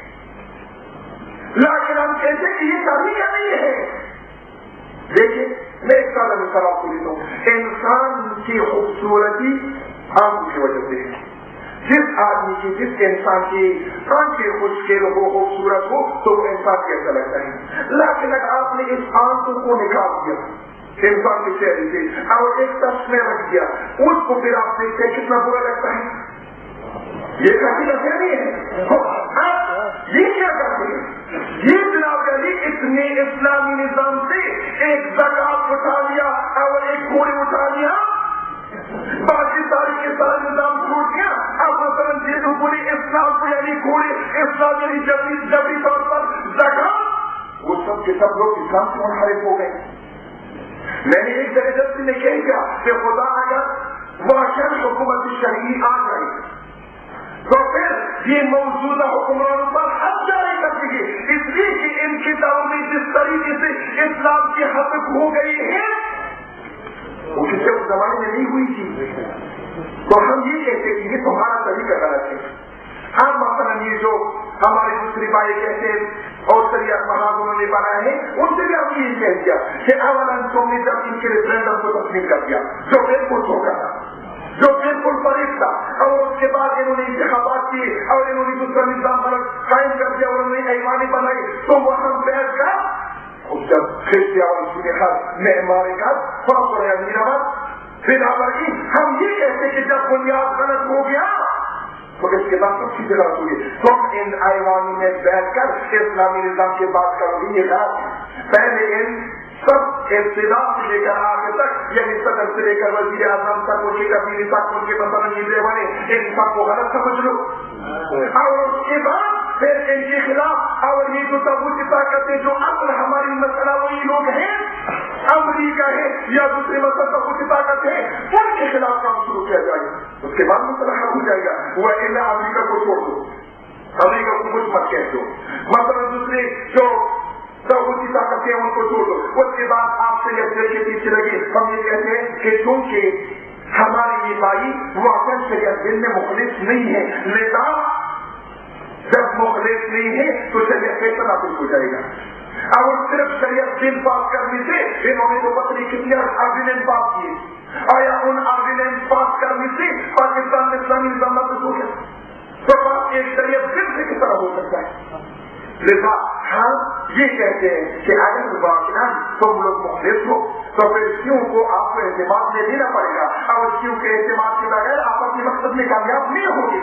لیکن ہم کہتے کہ یہ طریقہ نہیں ہے۔ دیکھیے میں ایک سادہ مثال آپ کو دیتا ہوں، انسان کی خوبصورتی آنکھوں کی وجہ سے ہے، جس آدمی کی جس انسان کی آنکھیں خوشگل ہو خوبصورت ہو تو وہ انسان کیسا لگتا ہے، لیکن اگر آپ نے اس آنکھوں کو نکال دیا انسان کے چہرے سے اور ایک طرف میں رکھ دیا، اس کو پھر آپ دیکھتے ہیں کتنا برا لگتا ہے، یہ کافی لگتا نہیں ہے، یہ کیا کرتے ہیں، یہ جناب علی اتنے اسلامی نظام سے ایک زکات اٹھا لیا اور ایک گھوڑے اٹھا لیا، باقی ساری کے سارا نظام چھوڑ دیا، اب مثلاً یہ لوگوں نے اسلام کو یعنی گھوڑے اسلام یعنی جبری جبری طور پر زکات، وہ سب کے سب لوگ اسلام سے منحرف ہو گئے۔ میں نے ایک جگہ جب سے نے کہہ دیا کہ خدا اگر واقعی حکومت شرعی آ جائے تو پھر یہ موجودہ حکمرانوں پر حد جاری کر دیجیے، اس لیے کہ ان کی دعوت میں جس طریقے سے اسلام کی حد ہو گئی ہے وہ کسی اس زمانے میں نہیں ہوئی تھی، تو ہم یہ کہتے کہ یہ تمہارا طریقہ غلط ہے۔ ہم مثلا یہ جو ہمارے دوسری بھائی کہتے اور شریعت محاذ نے بنائے ہیں ان سے بھی ہم یہ کہہ دیا کہ اولاً تم نے جب ان کے ریفرینڈم کو تسلیم کر دیا جو بالکل دھوکا تھا، جو بالکل فریب تھا، اور اس کے بعد انہوں نے انتخابات کیے اور انہوں نے دوسرا نظام قائم کر دیا اور انہوں نے ایوانی بنائی، تو وہ ہم بیٹھ کر جب خرچے اور سنیحت میں ہمارے گھر فاصل یا نیرمت پھر آبادی ہم یہ کہتے کہ جب بنیاد غلط ہو گیا تو اس کے بعد سب چیزیں غلط ہوئی، تم ان ایوانی میں بیٹھ کر اسلامی نظام کی بات کرو گی، یہ غلط ہے۔ پہلے ان سب ابتدا سے لے کر آگے تک یعنی صدر سے لے کر وزیر اعظم تک ان کی کبھی تک ان کے مثلا نیزے بنے ان سب کو غلط سمجھ لو، اور اس کے بعد پھر ان کے خلاف اور یہ جو تبوتی طاقتیں جو اصل ہماری مسئلہ وہی لوگ ہیں امریکہ ہے یا دوسری مسئلہ تبوتی طاقت ہے ان کے خلاف کام شروع کیا جائے، اس کے بعد مسئلہ حل ہو جائے گا۔ وہ امریکہ کو چھوڑ دو، امریکہ کو کچھ مت کہہ دو، مثلا دوسرے جو تبوتی طاقتیں ان کو چھوڑ دو، اس کے بعد آپ سے یہ کے پیچھے لگے ہم یہ کہتے ہیں کہ چونکہ ہمارے یہ بھائی واقعی شریعت دل میں مخلص نہیں ہے، لہذا جب مخلص نہیں ہے تو شریعت کیسا نافذ ہو جائے گا، اور صرف شریعت دل پاس کرنے سے انہوں نے تو پتہ نہیں کتنے آرڈیننس پاس کیے، آیا ان آرڈیننس پاس کرنے سے پاکستان میں اسلامی نظام نافذ ہو گیا، تو بات ایک شریعت دل سے کس طرح ہو سکتا ہے؟ لہذا ہم یہ کہتے ہیں کہ اگر واقعا تم لوگ مخلص ہو تو پھر کیوں کو آپ کو اعتماد میں دینا پڑے گا، اور کیوں کے اعتماد کے بغیر آپ اپنے مقصد میں کامیاب نہیں ہوگے۔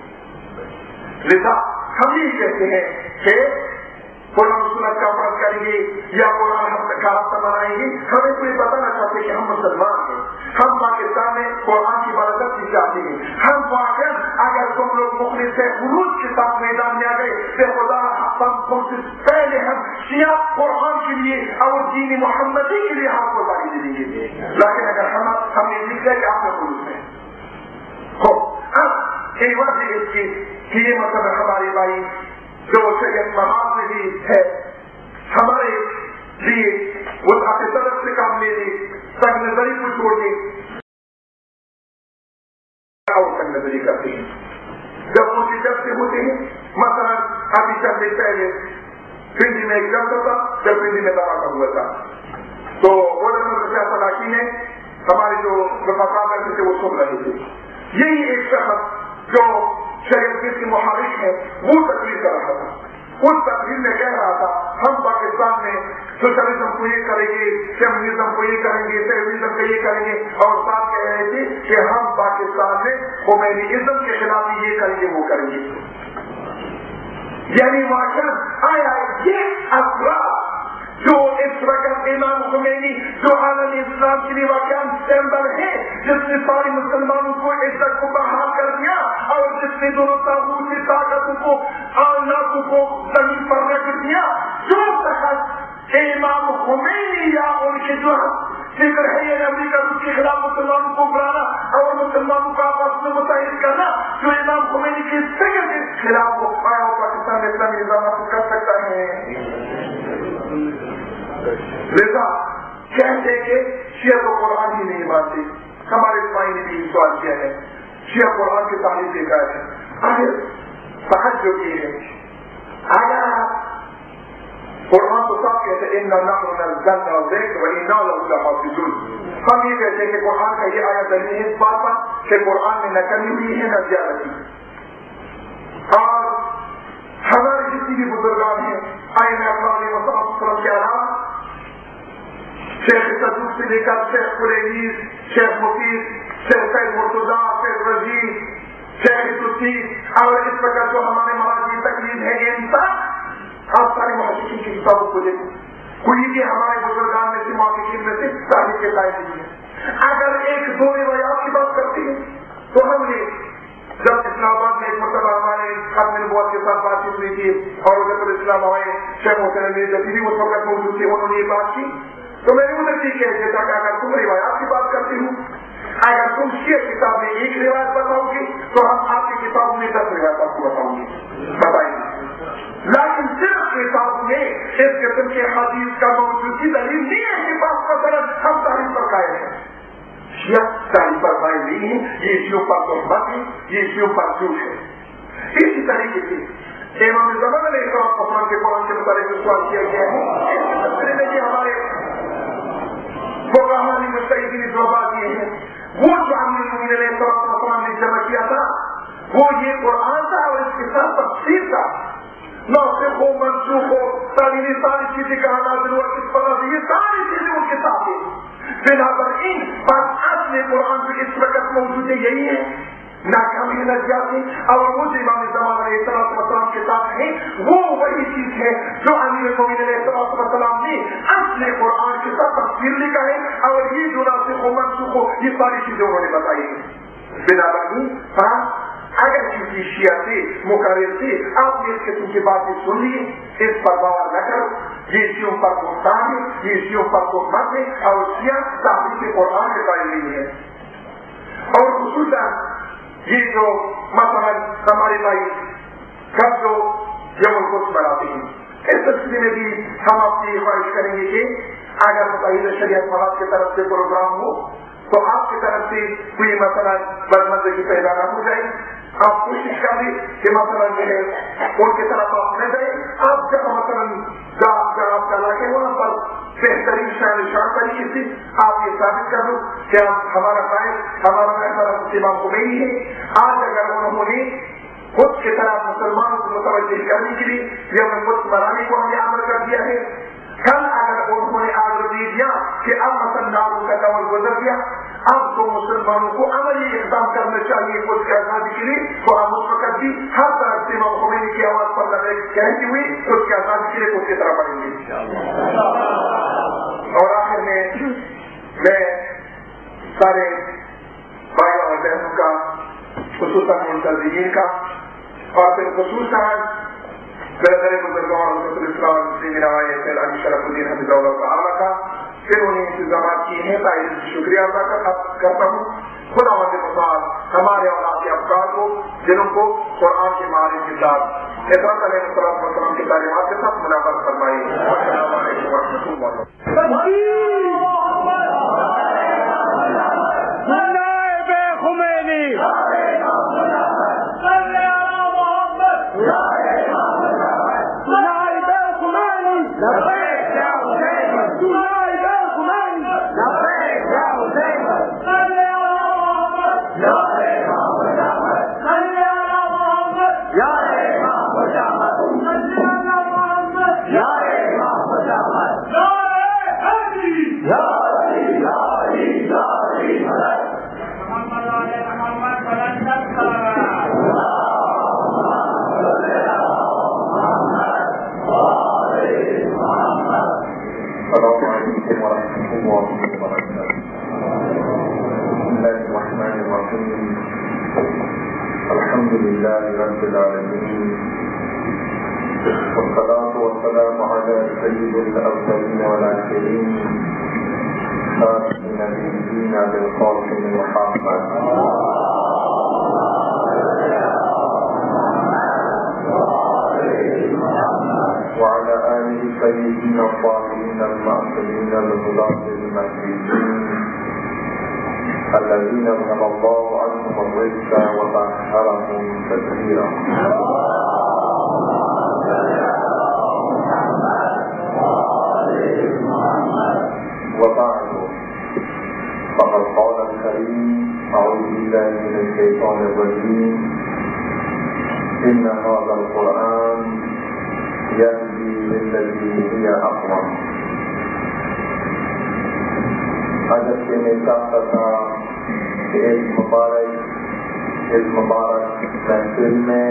لہذا ہم یہ کہتے ہیں کہ قرآن سنت کا فرض کریں گے یا قرآن کا ہفتہ منائیں گے، ہمیں کوئی بتانا چاہتے کہ ہم مسلمان ہیں، ہم پاکستان میں قرآن کی برکت کی چاہتے ہیں، ہم واقعا اگر تم لوگ مخلص ہے خلوص کے ساتھ میدان میں آ گئے کہ خدا ہم سے پہلے ہم شیعہ قرآن کے لیے اور دین محمدی کے لیے ہم قربانی دے دیں گے، لیکن اگر ہم ہم نے لکھ دیا کہ آپ میں خلوص ہے ہو اب ایک بات ہے اس کی کہ یہ مطلب ہمارے بھائی جو شریعت محاذ میں بھی ہے ہمارے لیے وہ اپنے صدر سے کام لے لے تنگ نظری کو چھوڑ دے اور تنگ نظری کرتے ہیں جب ان کے جلسے ہوتے ہیں، مثلا ابھی چند دن پہلے پنڈی میں ایک جلسہ تھا جب پنڈی میں دھماکہ ہوا تھا تو سلاکی نے ہمارے جو وفاقات کرتے تھے وہ سن رہے تھے، یہی ایک شخص جو شریعت کی محرک ہے وہ تقریر کر رہا تھا، اس تقریر میں کہہ رہا تھا ہم پاکستان میں سوشلزم کو یہ کریں گے، کمیونزم کو یہ کریں گے، ٹیررزم کو یہ کریں گے، اور ساتھ کہہ رہے تھے کہ ہم پاکستان میں خمینیزم کے خلاف یہ کریں گے وہ کریں گے، یعنی واقعا آیا یہ افراد جو اس وقت امام خمینی جو عالم اسلام کے لیے واقعہ سیمبل ہے، جس نے سارے مسلمانوں کو عزت کو بحال کر دیا اور جس نے دونوں طاغوت کی طاقتوں کو آلاتوں کو زمین پر رکھ دیا، جو تحت امام خمینی یا ان کے جو فکر ہے یہ امریکہ روس کے خلاف مسلمانوں کو بلانا اور مسلمانوں کو آپس میں متحد کرنا، جو امام خمینی کے فکر کے خلاف وہ آیا ہو پاکستان اسلامی نظام حاصل کر سکتا ہے۔ لذا کہتے کہ شیعہ تو قرآن ہی نہیں مانتے۔ ہمارے بھائی نے بھی سوال کیا ہے، شیعہ قرآن کی تعلیم دے رہا ہے، آخر سہج جو کی ہے اگر قرآن تو سب کہتے ہیں اِنَّا نَحْنُ نَزَّلْنَا الذِّكْرَ وَإِنَّا لَهُ لَحَافِظُونَ، ہم یہ کہتے ہیں کہ قرآن کا یہ آیت دلیل ہے اس بات پر کہ قرآن میں نہ کمی ہوئی ہے نہ زیادتی، اور ہمارے جتنی بھی بزرگان ہیں آئین اکرام علیہ وسلم کے علاوہ شیخ صدوق سے لے کر شیخ قریشی، شیخ مفید، شیخ سید مرتضیٰ، شیخ رضی، شیخ توسی اور اس وقت جو ہمارے مراجع تقلید ہے ان تک آپ سارے محققین کی کتابوں کو دیکھیں، کوئی بھی ہمارے بزرگان میں سے محققین میں سے تاریخ کے قائل نہیں ہے۔ اگر ایک دو روایات کی بات کرتے ہیں تو ہم نے جب اسلام آباد میں ایک مرتبہ ہمارے ختم نبوت کے ساتھ بات چیت ہوئی تھی اور حضرت الاسلام ہوئے شیخ حسین امیر جدیدی اس وقت موجود تھے، انہوں نے یہ بات کی تو میں نے ادھر کی کہہ دیتا کہ اگر تم روایات کی بات کرتی ہوں، اگر تم شیعہ کتاب میں ایک روایت بتاؤ گی تو ہم آپ کی کتاب میں دس روایت آپ کو بتاؤں گی، بتائیں گے، لیکن صرف کتاب میں اس قسم کے حدیث کا موجودگی دلیل نہیں ہے کہ بات مثلا ہم تعلیم پر قائم ہیں۔ شیعہ تعلیم پر قائم نہیں ہے، یہ شیعوں پر تہمت ہے، یہ شیعوں پر جھوٹ ہے۔ اسی طریقے سے امام زمان علیہ السلام کے قرآن کے متعلق جو سوال کیا گیا ہے اس سلسلے میں کہ ہمارے فقہاء نے مجتہدین نے جو بات کی ہے، وہ جو امیر المؤمنین علیہ السلام نے جمع کیا تھا وہ یہ قرآن تھا اور اس کے ساتھ تفسیر تھا، ناسخ ہو منسوخ ہو تعلیمی ساری چیزیں کہاں نازل ہوا کس طرح سے یہ ساری چیزیں ان کے ساتھ ہیں۔ بنابراین بس اصل قرآن جو اس وقت موجود ہے یہی ہے، نہ کم ہے نہ زیادہ، اور وہ جو امام زمان علیہ السلام کے ساتھ ہے وہ وہی چیز ہے جو امیر المؤمنین علیہ السلام نے اصل قرآن کے ساتھ تفسیر لکھا ہے، اور یہ جو ناسخ ہو منسوخ ہو یہ ساری چیزیں انہوں نے بتائی ہیں۔ بنابراین ہاں اگر کسی شیعہ سے مقرر سے آپ نے اس قسم کی باتیں سن لی، اس پر باور نہ کرو، یہ شیعوں پر محتاج ہے، یہ شیعوں پر تہمت ہے اور شیعہ تحریف قرآن کے قائل نہیں ہے۔ اور خصوصاً یہ جو مثلا ہمارے بھائی کب جو یوم القدس مناتے ہیں، اس سلسلے میں بھی ہم آپ کی خواہش کریں گے کہ اگر متحدہ شریعت مواد کی طرف سے پروگرام ہو تو آپ کی طرف سے کوئی مثلا بدمزگی پیدا نہ ہو جائے، آپ کوشش کریں کہ مثلا جو ہے ان کی طرف آپ نہ جائیں، آپ جب مثلا جہاں آپ کا علاقے وہاں پر بہترین شان شان طریقے سے آپ یہ ثابت کر دو کہ ہمارا قائد ہمارا محترم امام خمینی ہے۔ آج اگر انہوں نے خود کی طرف مسلمانوں کو متوجہ کرنے کے لیے یوم القدس منانے کو ہم نے عمل کر دیا ہے، کل اگر انہوں نے آرڈر دے دیا کہ اب مسلمانوں کا دور گزر گیا، اب تو مسلمانوں کو عملی اقدام کرنا چاہیے خود کی آزادی کے لیے، تو ہم اس وقت بھی ہر طرف سے امام خمینی کی آواز پر لگے کہتی ہوئی اس کی آزادی کے لیے خود کی طرح پڑیں گے۔ اور آخر میں میں سارے بھائیوں اور بہنوں کا، خصوصاً منتظرین کا، اور پھر خصوصاً بردر بزرگان حضرت الاسلام سیدنا نوائے پھر علی شرف الدین حفظہ اللہ تعالیٰ کا پھر انہیں انتظامات کیے ہیں، تاکہ شکریہ ادا کرتا ہوں۔ خدا مند مصال ہمارے اور آپ کے افکار کو، دلوں کو قرآن کے معارف کے ساتھ حضرت علیہ السلام کی تعلیمات کے ساتھ منعقد فرمائے۔ السلام علیکم ورحمۃ اللہ السلام علیکم ورحمۃ اللہ وبرکاتہ. بسم اللہ الرحمن الرحیم. الحمد للہ رب العالمین والصلاة والسلام على سید الاولین والآخرین خاتم النبیین بالقاسم محمد وعلى آله الطيبين الطاهرين المعصومين الهداة المهديين الذين أذهب الله عنهم الرجس وطهرهم تطهيرا. وبعد فقد قال الكريم أعوذ بالله من الشيطان الرجيم إن هذا القرآن يهدي للتي هي أقوم. حضرت کے میں چاہتا تھا کہ اس مبارک اس مبارک محفل میں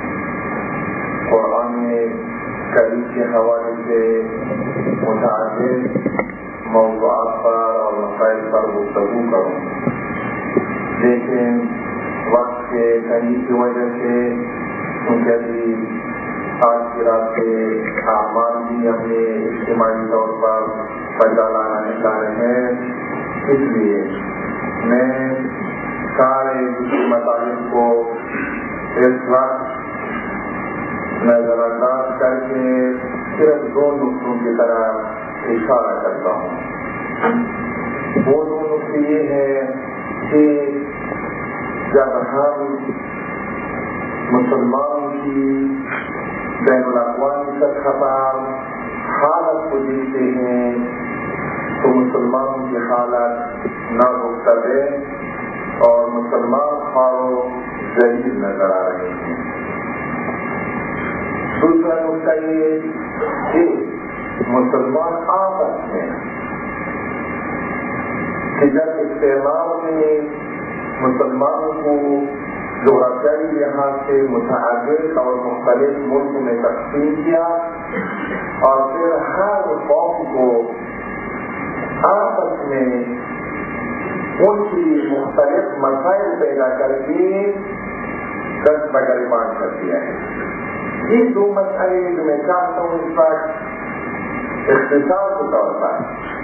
قرآن کریم کے حوالے سے متعدد موضوعات پر اور مسائل پر گفتگو کروں، لیکن وقت کے تنگی کی وجہ سے کیونکہ ابھی آج کی رات کے اعمال بھی ہم نے اجتماعی طور پر پردہ لانا چاہ رہے ہیں، اس لیے میں سارے مطالب کو اس وقت نظر انداز کر کے صرف دو نقطوں کی طرح اشارہ کرتا ہوں. وہ دو نقطے یہ ہے کہ جب ہم مسلمانوں کی بین الاقوامی سطح پر حالت کو دیکھتے ہیں تو مسلمانوں کی حالت ناگفتگو اور مسلمان خوار و ذلیل نظر آ رہے ہیں. دوسرا نقطہ یہ کہ مسلمان آپس میں کہ جب استعمال نے مسلمانوں کو جغرافیائی لحاظ سے متعدد اور مختلف ملک میں تقسیم کیا اور پھر ہر قوم کو آپس میں ان کی مختلف مسائل پیدا کر کے دست بگریبان کر دیا ہے. یہ دو مسئلے جو میں چاہتا ہوں اس وقت اختصار کے طور پر،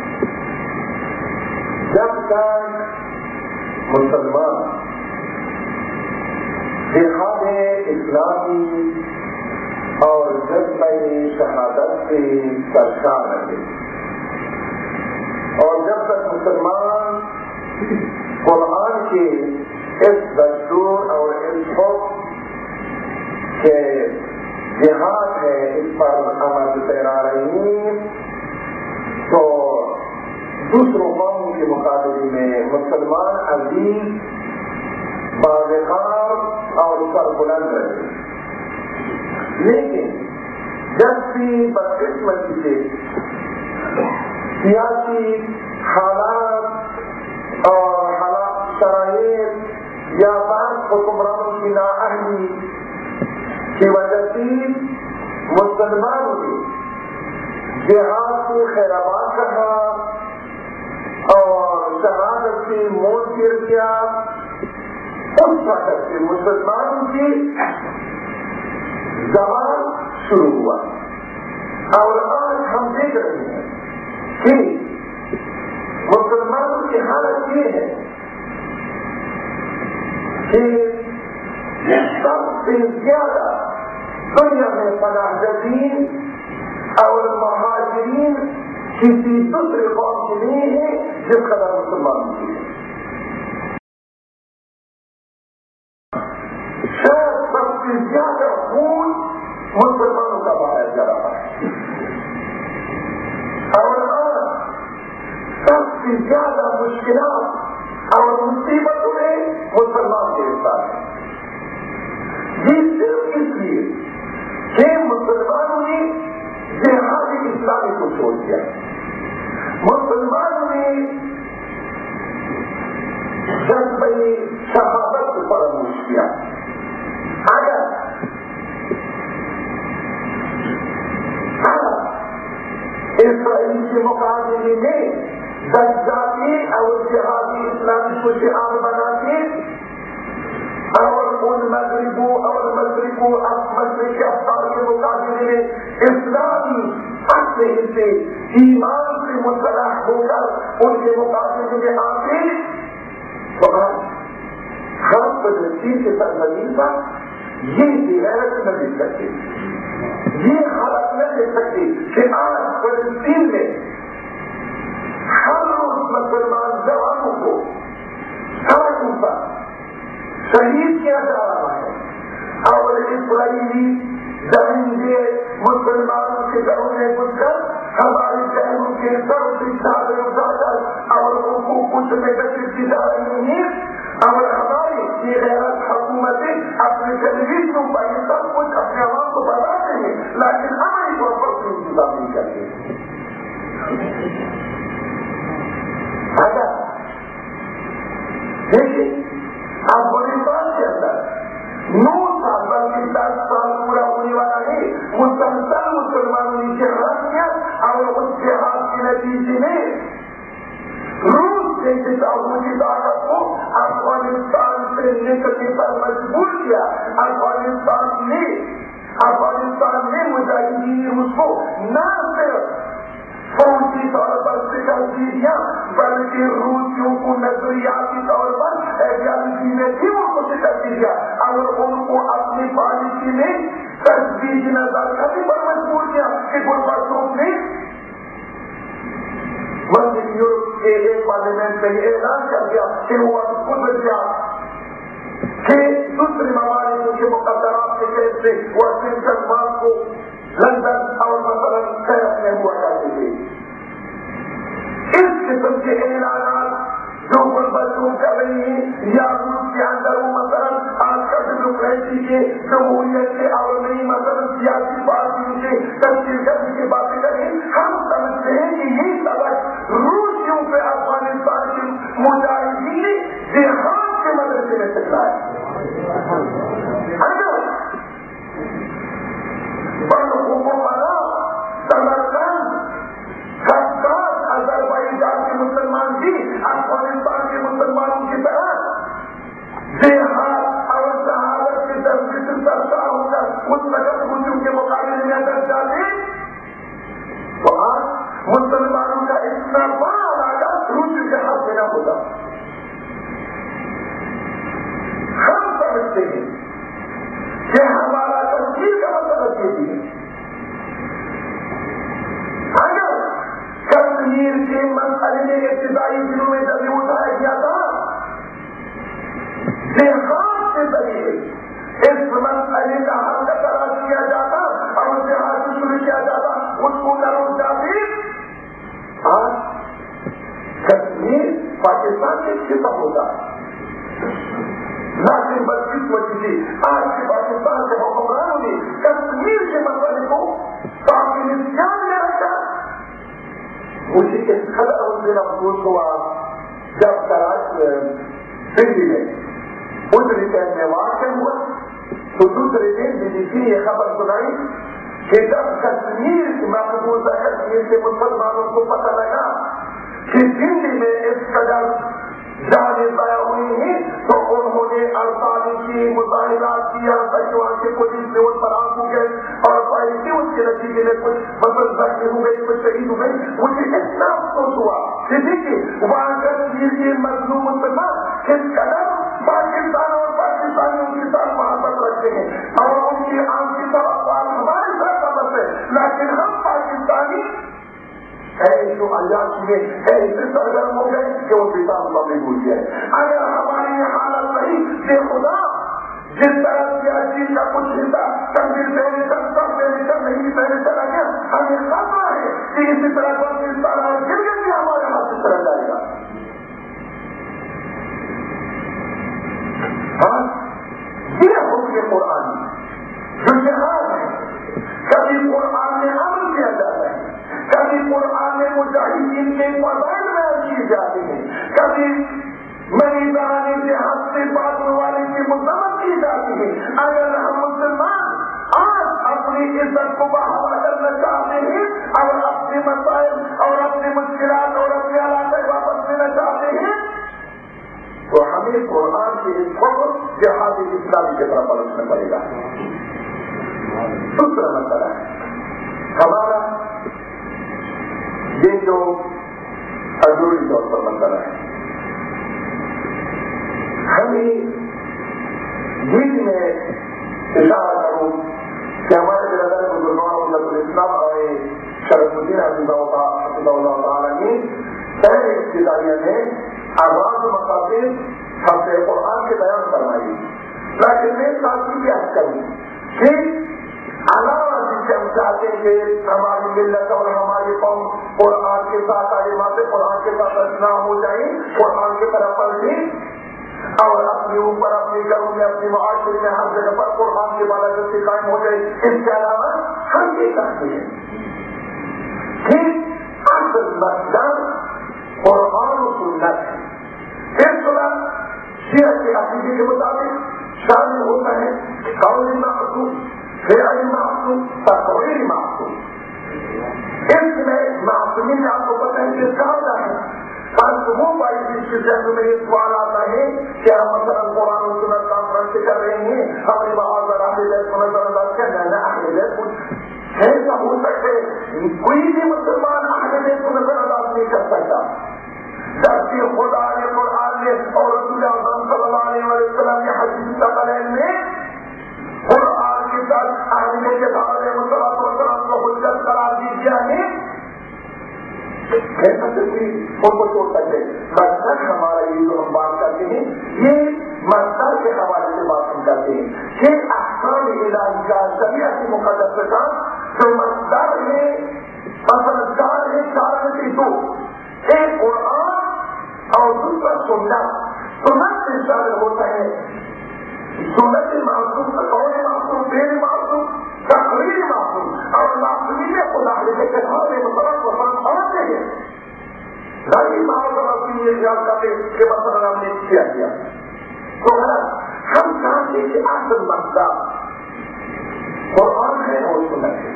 جب تک مسلمان جہاد اسلامی اور جذبہ شہادت سے سرشار رہے اور جب تک مسلمان قرآن کے اس دستور اور اس حکم کے جہاد ہے اس پر عمل پیرا رہے ہیں تو دوسروں قوموں کے مقابلے میں مسلمان عزیز باوقار اور سر بلند رہے. لیکن جب بھی بدقسمتی سے سیاسی حالات اور حالات شرائط یا بعض حکمرانوں کی نااہلی کی وجہ سے مسلمانوں نے جہاد کو خیرآباد کہا اور شہادت سے موت گر کیا، اس وقت سے مسلمانوں کی زوال شروع ہوا. اور آج ہم دیکھ رہے ہیں کہ مسلمانوں کی حالت یہ ہے کہ سب سے زیادہ دنیا میں پناہ گزین اور مہاجرین کسی دوسرے قوم کی نہیں ہے جس قدر مسلمانوں کی ہے. شاید سب سے زیادہ خون مسلمانوں کا باہر جا رہا ہے اور آج سب سے زیادہ مشکلات اور مصیبتوں میں مسلمان کے ساتھ ہے. یہ صرف اس لیے کہ مسلمانوں نے جہاد اسلامی کو چھوڑ دیا، مسلمانوں نے جذبہ شہادت کو فراموش کیا. اگر اسرائیل کے مقابلے میں دجالی اور جہادی اسلامی کو شعار بنا کے اور ان مغربوں اور مغربوں مغرب کے افکار کے مقابلے میں اسلامی اصل سے ایمان سے منسلح ہو کر ان کے مقابلے میں آتے تو ہم فلسطین کے سرزمین پر یہ غیرت نہ دیکھ سکتے، یہ حالت نہ دیکھ سکتے کہ آج فلسطین میں ہر روز مسلمان جوانوں کو سڑکوں پر شہید کیا جا رہا ہے اور اسرائیلی درندے مسلمانوں کے گھروں میں گھس کر ہماری بہنوں کے سر سے چادر اٹھا کر اور ان کو کچھ میں گشت کی جا رہی ہیں اور ہماری یہ غیرت حکومتیں اپنے ٹیلیویژنوں پر یہ سب کچھ اپنے عوام کو بتاتے ہیں لیکن ہماری طور پر کوئی انتظام نہیں کرتے. اگر دیکھیے افغانستان کے اندر نو سال بلکہ دس سال پورا ہونے والا ہے مسلسل مسلمانوں نے جہاد کیا اور اس جہاد کے نتیجے میں روس نے کی طاقت کو افغانستان سے نکلنے پر مجبور کیا. افغانستان نے افغانستان میں مجاہدین روس کو نہ صرف فوجی طور پر شکست دیا بلکہ روسیوں کو نظریاتی طور پر ایڈیالوجی میں بھی ان کو شکست دیا اور ان کو اپنی پالیسی میں تجدید نظر کرنے پر مجبور کیا کہ غربتوں نے یورپ کے ایک پارلیمنٹ میں یہ اعلان کر دیا کہ وہ اب خود دیا کہ دوسرے ممالک کے مقدرات کے کیس سے واشنگٹن ماسکو لندن اور مثلاً خیرت میں ہوا کرتے تھے. اس قسم کے اعلانات جو غربتوں کر رہی ہیں یا روس کے اندر وہ مثلاً آج کل ڈیموکریسی کے جمہوریت کے اور نئی مثلاً سیاسی پارٹیوں کے تشکیل کرنے کی باتیں کریں ہم سمجھتے ہیں کہ یہ سبق روسیوں پہ افغانستان کے مجاہدین جہاد کے مدرسے میں سکھا ہے. مسلمان بھی افغانستان کے مسلمانوں کی طرح جہاد اور شہادت کے درجے سے سرشار ہو کر مستقل خوشیوں کے مقابلے میں اندر جاتے تو آج مسلمانوں کا اتنا بڑا علاقہ روس کے ہاتھ میں نہ ہوتا. ہم سمجھتے ہیں کہ ہمارا تشکیل کا مطلب یہ ہے اگر کشمیر کے مسئلے میں ابتدائی دنوں میں جب یہ اٹھایا گیا تھا جہاد کے ذریعے اس مسئلے کا حل تلاش کیا جاتا اور جہاد سے شروع کیا جاتا اس کو نہ روک جاتی. آج کشمیر پاکستان کے خطہ ہوتا لیکن بس اس وجہ سے آج کے پاکستان کے حکمرانوں نے کشمیر کے مسئلے کو پاکستان میں رکھا. مجھے اس قدر اس دن افسوس ہوا جب کراچی دلی میں دوسرے دن میں واقع ہوا تو دوسرے دن بی بی سی نے یہ خبر سنائی کہ جب کشمیر کی محفوظہ کشمیر کے مسلمانوں کو پتہ لگا کہ دلی میں اس قدر جانے ضائع ہوئی ہیں تو انہوں نے اڑتالی کی مظاہرات کیا تاکہ وہاں کی پولیس نے ان پر آنکھ گئے اور پائی کہ اس کے نتیجے میں کچھ مسل زخمی ہو گئی کچھ شہید ہو گئی. مجھے اتنا افسوس ہوا کہ دیکھیے وہاں کشمیر کے مظلوم مسلمان کس قدر پاکستان اور پاکستانیوں کے ساتھ محبت رکھتے ہیں اور ان کی آنکھ کی طرف ہمارے ساتھ محبت ہے لیکن ہم پاکستانی ایسے عیاشی میں ایسے سرگرم ہو گئے کہ وہ پیتا اللہ میں بھول گئے. اگر ہماری یہ حالت نہیں کہ خدا جس طرح سیاسی کا کچھ حصہ تنظیم دینے کا سب دینے کا نہیں دینے چلا گیا ہمیں خطرہ ہے کہ اسی طرح پاکستان اور گر گئے کہ ہمارے ہاتھ سے چلا جائے گا. ہاں یہ حکم قرآن جو جہاد ہے کبھی قرآن میں عمل کیا جاتا ہے کبھی قرآن میں مجاہدین کے فضائل بیان کیے جاتے ہیں کبھی میدان جہاد سے بھاگنے والے کی مذمت کی جاتی ہے. اگر ہم مسلمان آج اپنی عزت کو بحال کرنا چاہتے ہیں اور اپنے اپنے مسائل اور اپنی مشکلات اور اپنے علاقے واپس لینا چاہتے ہیں تو ہمیں قرآن کے اس وقت جہاد اسلامی کی طرف پلٹنا پڑے گا. دوسرا مسئلہ ہے ہمارا یہ جو ضروری طور پر مسئلہ ہے, ہمیں یہ میں اشارہ کروں کہ ہمارے برادر بزرگان مطلب اسلام اور شرف الدین حفظہ اللہ تعالیٰ نے پہلے ابتدائیہ میں آغاز مقاصد حفظ قرآن کے بیان فرمائی, لیکن میں ساتھ کی عرض کروں کہ علاوہ جس سے ہم چاہتے ہیں کہ ہماری ملت اور ہماری قوم قرآن کے ساتھ تعلیمات قرآن کے ساتھ اشنا ہو جائیں, قرآن کی طرف پڑھیں اور اپنے اوپر اپنے گھروں میں اپنے معاشرے میں ہر جگہ پر قرآن کی بالادستی قائم ہو جائے. اس کے علاوہ ہم یہ کہتے ہیں کہ اصل مقصد قرآن و سنت ہے. اس صورت شیعہ کے عقیدے کے مطابق شامل ہوتا ہے قول معصوم, فعل معصوم, تقریر معصوم. اس میں معصومی میں آپ کو پتہ ہے کہ کہا ہے آج وہ بھائی جس کے ذہن میں یہ سوال آتا ہے کہ ہم مثلا قرآن و سنت کانفرنس کر رہے ہیں, ہمارے بہت اہل بیت کو نظر انداز کرنا ہے. اہل بیت کچھ ایسا ہو سکتے کوئی بھی مسلمان اہل بیت کو نظر انداز نہیں کر سکتا. جبکہ خدا نے قرآن نے اور رسول اعظم صلی اللہ علیہ وسلم کے حدیث علیہ میں قرآن کے ساتھ اہل بیت کے علیہ وسلم کو حجت قرار دی گیا ہے. ایسا کوئی ان کو چھوڑ سکتے. مذہب ہمارا یہ جو ہم بات کرتے ہیں یہ مذہب کے حوالے سے بات ہم کرتے ہیں کہ احکام الہی کا شریعت کی مقدس کا جو مقدار ہے مثلا چار ہے, چار میں سے دو, ایک قرآن اور دوسرا سنت. سنت سے شامل ہوتا ہے سنت معصوم, قول معصوم, فعل معصوم, تقریر معصوم. اور معصومی میں خدا کے کتاب میں مطلب وفرد ہوتے ہیں. ظاہری معاذ اللہ یہ خیال کرتے کہ مثلا ہم نے کیا کیا تو ہم چاہتے ہیں کہ اصل مقصد قرآن ہے اور سنت ہے.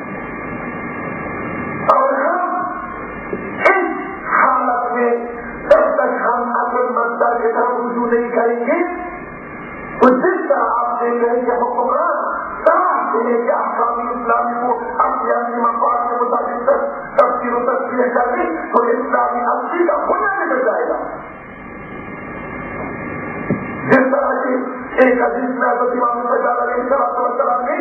اور ہم اس حالت میں جب تک ہم اصل مقصد کی طرف رجوع نہیں کریں گے تو جس طرح آپ دیکھ رہے ہیں کہ حکمران صاف دینے کے احکام اسلامی کو اپنے اپنے مفاد کے مطابق تفسیر و تصویر کر دیں تو اسلامی اصلی کا ہونا نکل جائے گا. جس طرح کی ایک حدیث میں حضرت امام سجاد علیہ السلام نے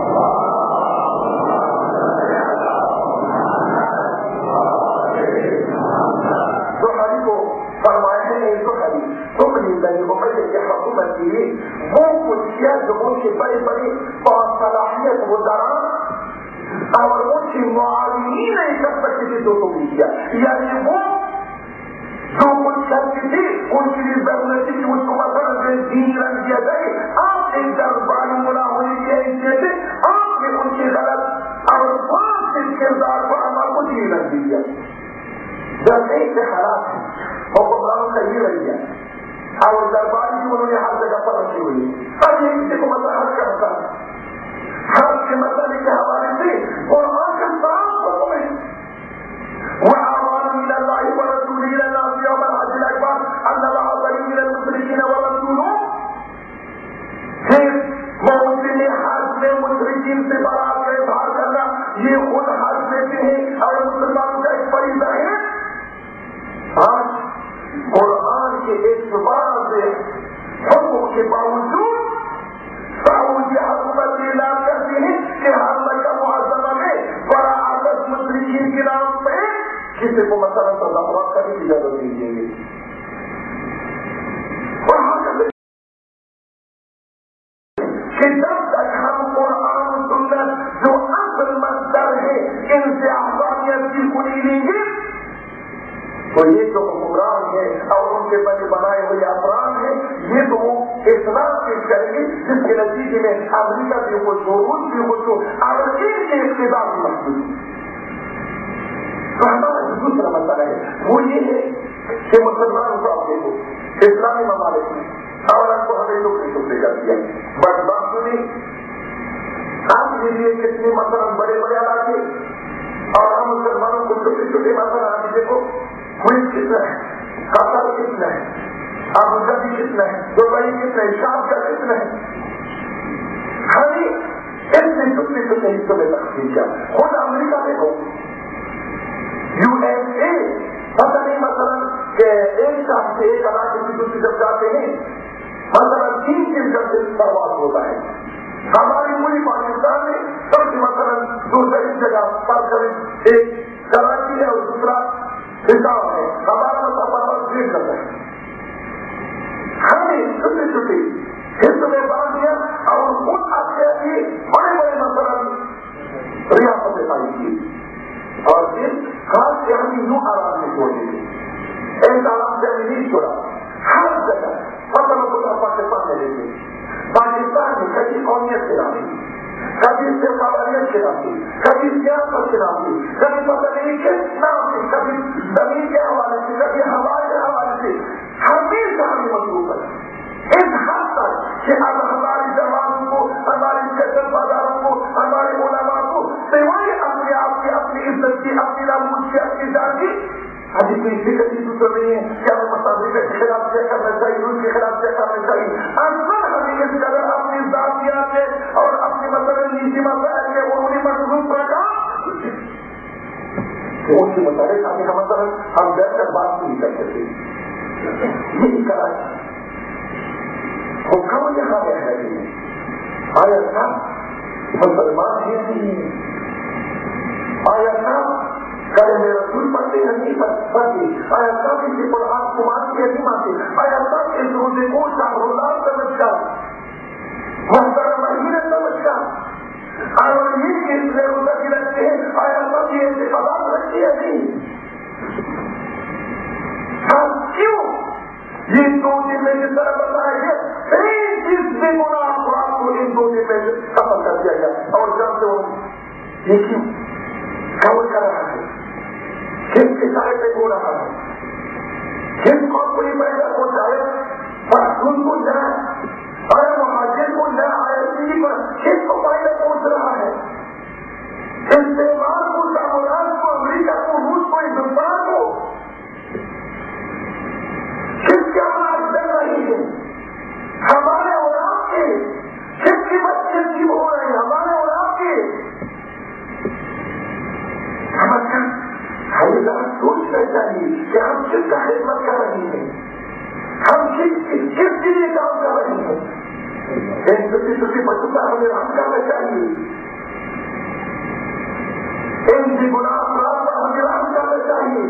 جو حدیث کو فرمائے ہیں ایک تو حدیث تم نہیں عمر کے حکومت کی وہ کچھ کیا جو ان کے بڑے بڑے اور صلاحیت وزراء اور ان کی معاونین نہیں کر سکتے تھے جو تم نے کیا, یعنی وہ جو کچھ کرتی تھی ان کی لیے ضرورت تھی کہ اس کو مثلا دین رکھ دیا جائے. آپ ایک درباری ملا ہونے کے تھے, آپ نے ان کی غلط اور بہت سے کردار پر عمل کو دین رکھ دیا. جب ایک کے حالات ہیں حکمرانوں کا یہ رہی ہے اور درباری کی انہوں نے ہر جگہ پر رکھی ہوئی ہے. اب یہ کسی کو مسئلہ حل کا مسئلہ ہر کے مسئلے کے حوالے سے قرآن کا صاف حکم ہے وَأَعْوَانُ إِلَى اللَّهِ وَرَسُولِهِ إِلَى النَّاسِ يَوْمَ الْحَجِّ الْأَكْبَرِ أَنَّ اللَّهَ بَرِيءٌ مِنَ الْمُشْرِكِينَ وَرَسُولُهُ. پھر موسم حج میں مشرکین سے برات کا اظہار کرنا یہ خود حج دیتے ہیں اور مسلمانوں کا ایک فریضہ ہے. آج قرآن کے ایک واضح حکم کے باوجود سعودی حکومت اعلان کرتی ہے کہ ہر مکہ معظمہ میں براعت مشرکین کے نام پہ کسی کو مثلا تضافات کرنے کی اجازت نہیں دیں گے. کہ جب تک ہم قرآن و سنت جو اصل مصدر ہے ان سے افغانیت کی کھلی لیں گے تو یہ جو حکمران ہے اور ان کے بنے بنائے ہوئے افراد ہیں یہ تو وہ اطلاع پیش کریں گے جس کے نتیجے میں امریکہ بھی خوش ہو, روس بھی خوش ہو اور ان کے اقتدار بھی محسوس ہو. تو ہمارا دوسرا مسئلہ ہے وہ یہ ہے کہ مسلمان کو آپ دیکھو اسلامی ممالک میں اور آپ کو ہمیں شکر شکر کر دیا بس بات سنی آپ کے لیے کتنے مثلاً بڑے بڑے علاقے اور ہم مسلمانوں کو کتنا ہے، دبئی کتنا ہے، شارجہ کتنا ہے، خالی اتنے چھوٹے چھوٹے حصوں میں تقسیم کیا. خود امریکہ دیکھو، یو ایس اے، پتہ نہیں مثلا کہ ایک شخص سے ایک علاقے سے دوسری جب جاتے ہیں مثلا تین دن جب سے پرواز ہوتا ہے. ہماری پوری پاکستان میں سب سے مثلا دوسری جگہ پر قریب ایک کراچی ہے اور دوسرا حساب ہے، ہمارا مطلب پرواز ڈیڑھ کرتا ہے. ہم نے چھوٹے چھوٹے حصوں میں باندھ دیا اور خود اچھے اچھی بڑے بڑے مثلا ریاستیں پائی کی اور پھر خاص سے ہم یوں آرام سے چھوڑ دیتے. ایک آرام سے ہمیں نہیں چھوڑا، ہر جگہ مثلا خدا پاکستان میں دیکھتے پاکستان میں کبھی قومیت کے نام تھی، کبھی استعمالیت کے نام تھی، کبھی سیاست کے نام تھی، کبھی پتہ نہیں کس نام سے، کبھی زمین کے حوالے سے، کبھی ہوا کے حوالے سے ہمیشہ ہمیں مضبوط ہے. اس حد تک کہ اب ہماری جوانوں کو، ہماری سیاست بازاروں کو، ہمارے علماء کو سوائے اپنے آپ کی، اپنی عزت کی، اپنی ناموس کی، اپنی جان کی ابھی کوئی فکر کی ضرورت نہیں ہے کہ ہمیں مساجد کے خلاف کیا کرنا چاہیے، روس کے خلاف کیا کرنا چاہیے. اکثر ہمیں اس قدر اپنی ذاتیات کے اور اپنی مسئلے نیچی مسائل کے عمومی مصروف رکھا کہ ان کے مطابق ہمیں مثلا ہم بیٹھ کر بات نہیں کر سکتے. یہی کراچی حکم یہاں رہ رہے ہیں. آیا تھا مسلمان ہی نہیں، آیا تھا کرے میں رسول پڑھتے ہیں نہیں پڑھتے، آیا تھا کسی قرآن کو مانتے ہیں نہیں مانتے، آیا تھا اس روزے کو شاہ اللہ سمجھ کر محترم مہینہ سمجھ کر اور یہ کہ اس میں روزہ بھی رکھتے ہیں، آیا تھا یہ اعتقادات رکھتے ہیں نہیں. ہم کیوں یہ دو دن میں جس طرح بتایا گیا ایک چیز بھی گناہ افراد کو ان دو دن میں ختم کر دیا گیا اور جب سے وہ یہ کیوں کور کر رہا ہے، کس کے سارے پہ ہو رہا ہے، کس کو کوئی پیدا ہو جائے پختون کو جائے اور مہاجر کو نہ آئے سی پر کس کو فائدہ پہنچ رہا ہے، استعمال کو، سامراج کو، امریکہ کو، روس کو، ہندوستان کو کس کے ہمارا چل رہی ہے، ہمارے اور آپ کے کس کی بچے نصیب ہو رہے ہیں، ہمارے اور آپ کے. ہمیں ذرا سوچنا چاہیے کہ ہم کس کا خدمت کر رہے ہیں، ہم کس کس کے لیے کام کر رہے ہیں. ایک چھوٹی چھوٹی بچوں کا ہمیں رحم کرنا چاہیے، ان کی گناہ افراد پر ہمیں رحم کرنا چاہیے.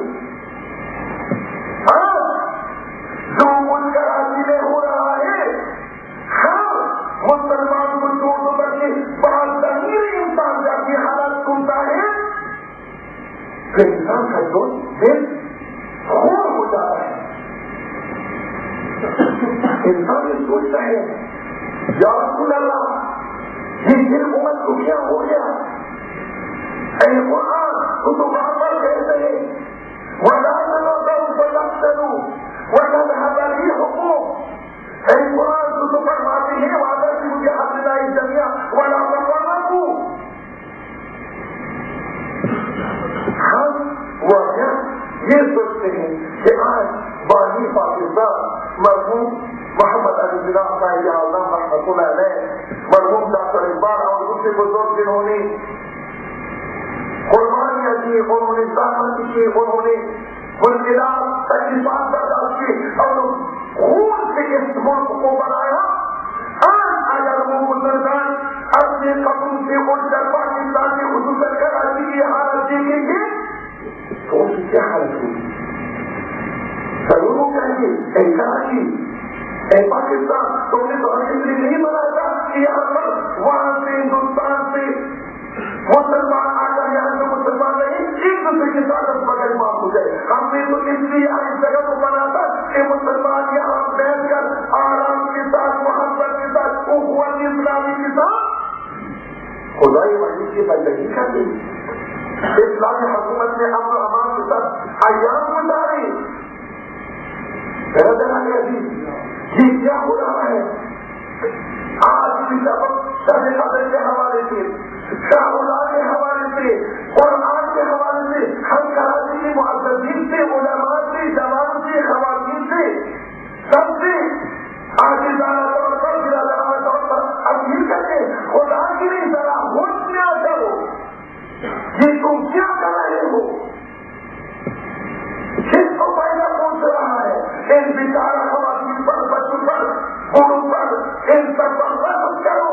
جو ملک کراچی میں ہو رہا ہے ہر مسلمان کو جو تو بچے بہت ضمیر انسان جب یہ حالت سنتا ہے کہ انسان کا جو دل خون ہو جاتا ہے. انسان یہ سوچتا ہے یا رسول اللہ یہ دل امت کو کیا ہو گیا. اے قرآن تو تو بار بار کہتے ہیں وَلَا تَنَظَرُوا فَلَحْسَنُوا وَتَذْهَبَ رِيحُكُمْ. اے قرآن تو تو فرماتے ہیں وعدہ کی مجھے حسنائی جميعا وَلَا تَفَرَّقُوا. ہم وہ یہ سوچتے ہیں کہ آج بانی پاکستان مرحوم محمد علی جناح صاحب اعظم رحمۃ اللہ علیہ، مرحوم ڈاکٹر اقبال اور دوسرے بزرگ جنہوں نے قربانیاں دی، انہوں نے زحمت کی، انہوں نے مشکلات تکلیفات برداشت کی اور خون سے اس ملک کو بنایا. آج اگر وہ بزرگان اپنے قبول سے اٹھ کر پاکستان میں خصوصاً کراچی کی حالت دیکھیں گے تو اس کی کیا حالت ہوگی. ضرور وہ کہیں گے اے کراچی، اے پاکستان، تم نے تو ہمیں لیے نہیں بنایا تھا کہ یہاں پر وہاں سے ہندوستان سے مسلمان آ کر یہاں سے مسلمان نہیں ایک دوسرے کے ساتھ بغیر معاف ہو جائے. ہم نے تو اس لیے اس جگہ کو بنا تھا کہ مسلمان یہاں بیٹھ کر آرام کے ساتھ، محبت کے ساتھ، اخوت اسلامی کے ساتھ خدائی مجید کی بندگی کرتے، اسلامی حکومت نے امن و امان کے ساتھ ایام گزارے. یہ کیا ہو رہا ہے آج کی سبق شاہ قدر کے حوالے سے، شاہ اللہ کے حوالے سے، قرآن کے حوالے سے، ہم کراچی کے معززین سے، علماء سے، جوان سے، خواتین سے، سب سے ان سب پر رحم کرو.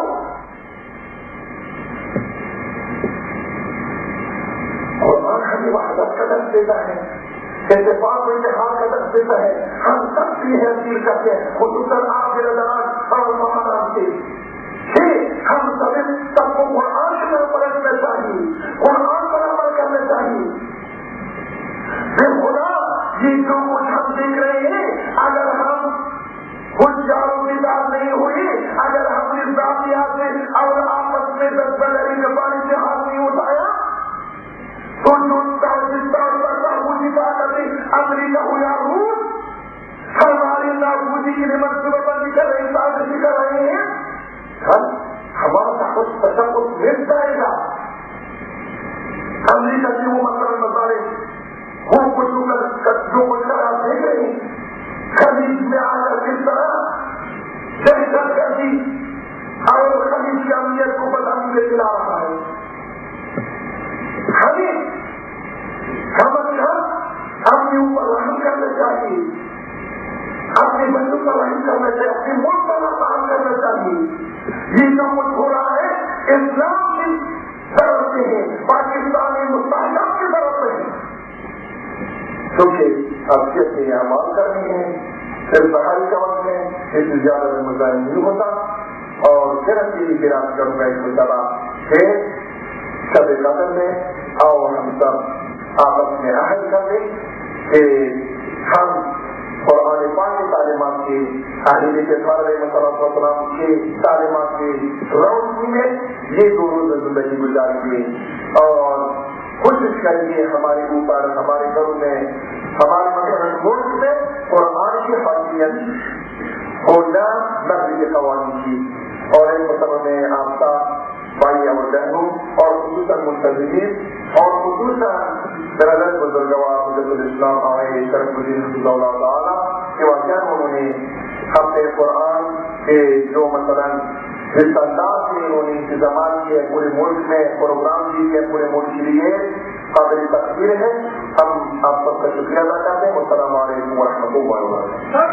قرآن ہمیں وحدت کا درس دیتا ہے, اتفاق و اتحاد کا درس دیتا ہے. ہم سب کی حیثیت کرتے ہیں, خصوصاً آپ کے نظرات اور مہاران کے. ہم سب سب کو قرآن کی طرف پلٹنا چاہیے, قرآن پر عمل کرنا چاہیے. پھر خدا یہ جو کچھ ہم دیکھ رہے ہیں, اگر ہم کچھ جاروں کی بات نہیں ہوئی, اگر ہم اس ذاتیات سے اور آپس میں دس بلری کے پانی سے ہاتھ نہیں اٹھایا تو جو تاغوتی طاقتیں امریکہ ہو یا روس ہماری نابودی کی منصوبہ بندی کر رہے سازشی کر رہے ہیں, ہمارا کچھ سچا کچھ مل جائے گا. امریکہ کی وہ مسئلہ مسائل وہ کچھ جو کچھ کر آپ دیکھ رہے ہیں, خلیج میں آ کر کس طرح دہشت گردی اور خلیج کی امنیت کو بدنامی سے دلا رہا ہے. ہمیں ہم اپنے اوپر رحم کرنا چاہیے, اپنے بچوں پر رحم کرنا چاہیے, اپنے ملک پر رحم کرنا چاہیے. یہ جو کچھ ہو رہا ہے اسلام کی طرف سے ہے, پاکستانی مستحکم کی طرف سے ہے. کیونکہ اب سے اپنے اعمال کرنے ہیں, پھر بہاری کا وقت ہے, اس سے زیادہ میں مظاہر نہیں ہوتا. اور پھر اکیلی گراج کروں گا اس طرح پھر شب قدر میں اور ہم سب آپس میں عہد کر دیں کہ ہم قرآن پاک کی تعلیمات کی اہل کے وسلم کی تعلیمات کی روشنی میں یہ دو روز زندگی گزاریں گے, اور کوشش کریں گے ہمارے اوپر, ہمارے گھروں میں, ہمارے مطلب ملک میں قرآن کی حاکمیت ہونا نقل کے قوانین کی. اور ایک مطلب میں آپ کا بھائی اور بہنوں اور خصوصاً منتظمین اور خصوصاً درجت بزرگوار حضرت الاسلام آئے شرف الدین حفظ اللہ تعالیٰ کے واقعہ انہوں نے اپنے قرآن کے جو مثلا جس انداز سے انہوں نے انتظامات کیے پورے ملک میں, پروگرام کیے پورے ملک کے لیے, قابل تقدیر ہے. ہم آپ سب کا شکریہ ادا کرتے ہیں. السلام علیکم ورحمۃ اللہ وبرکاتہ.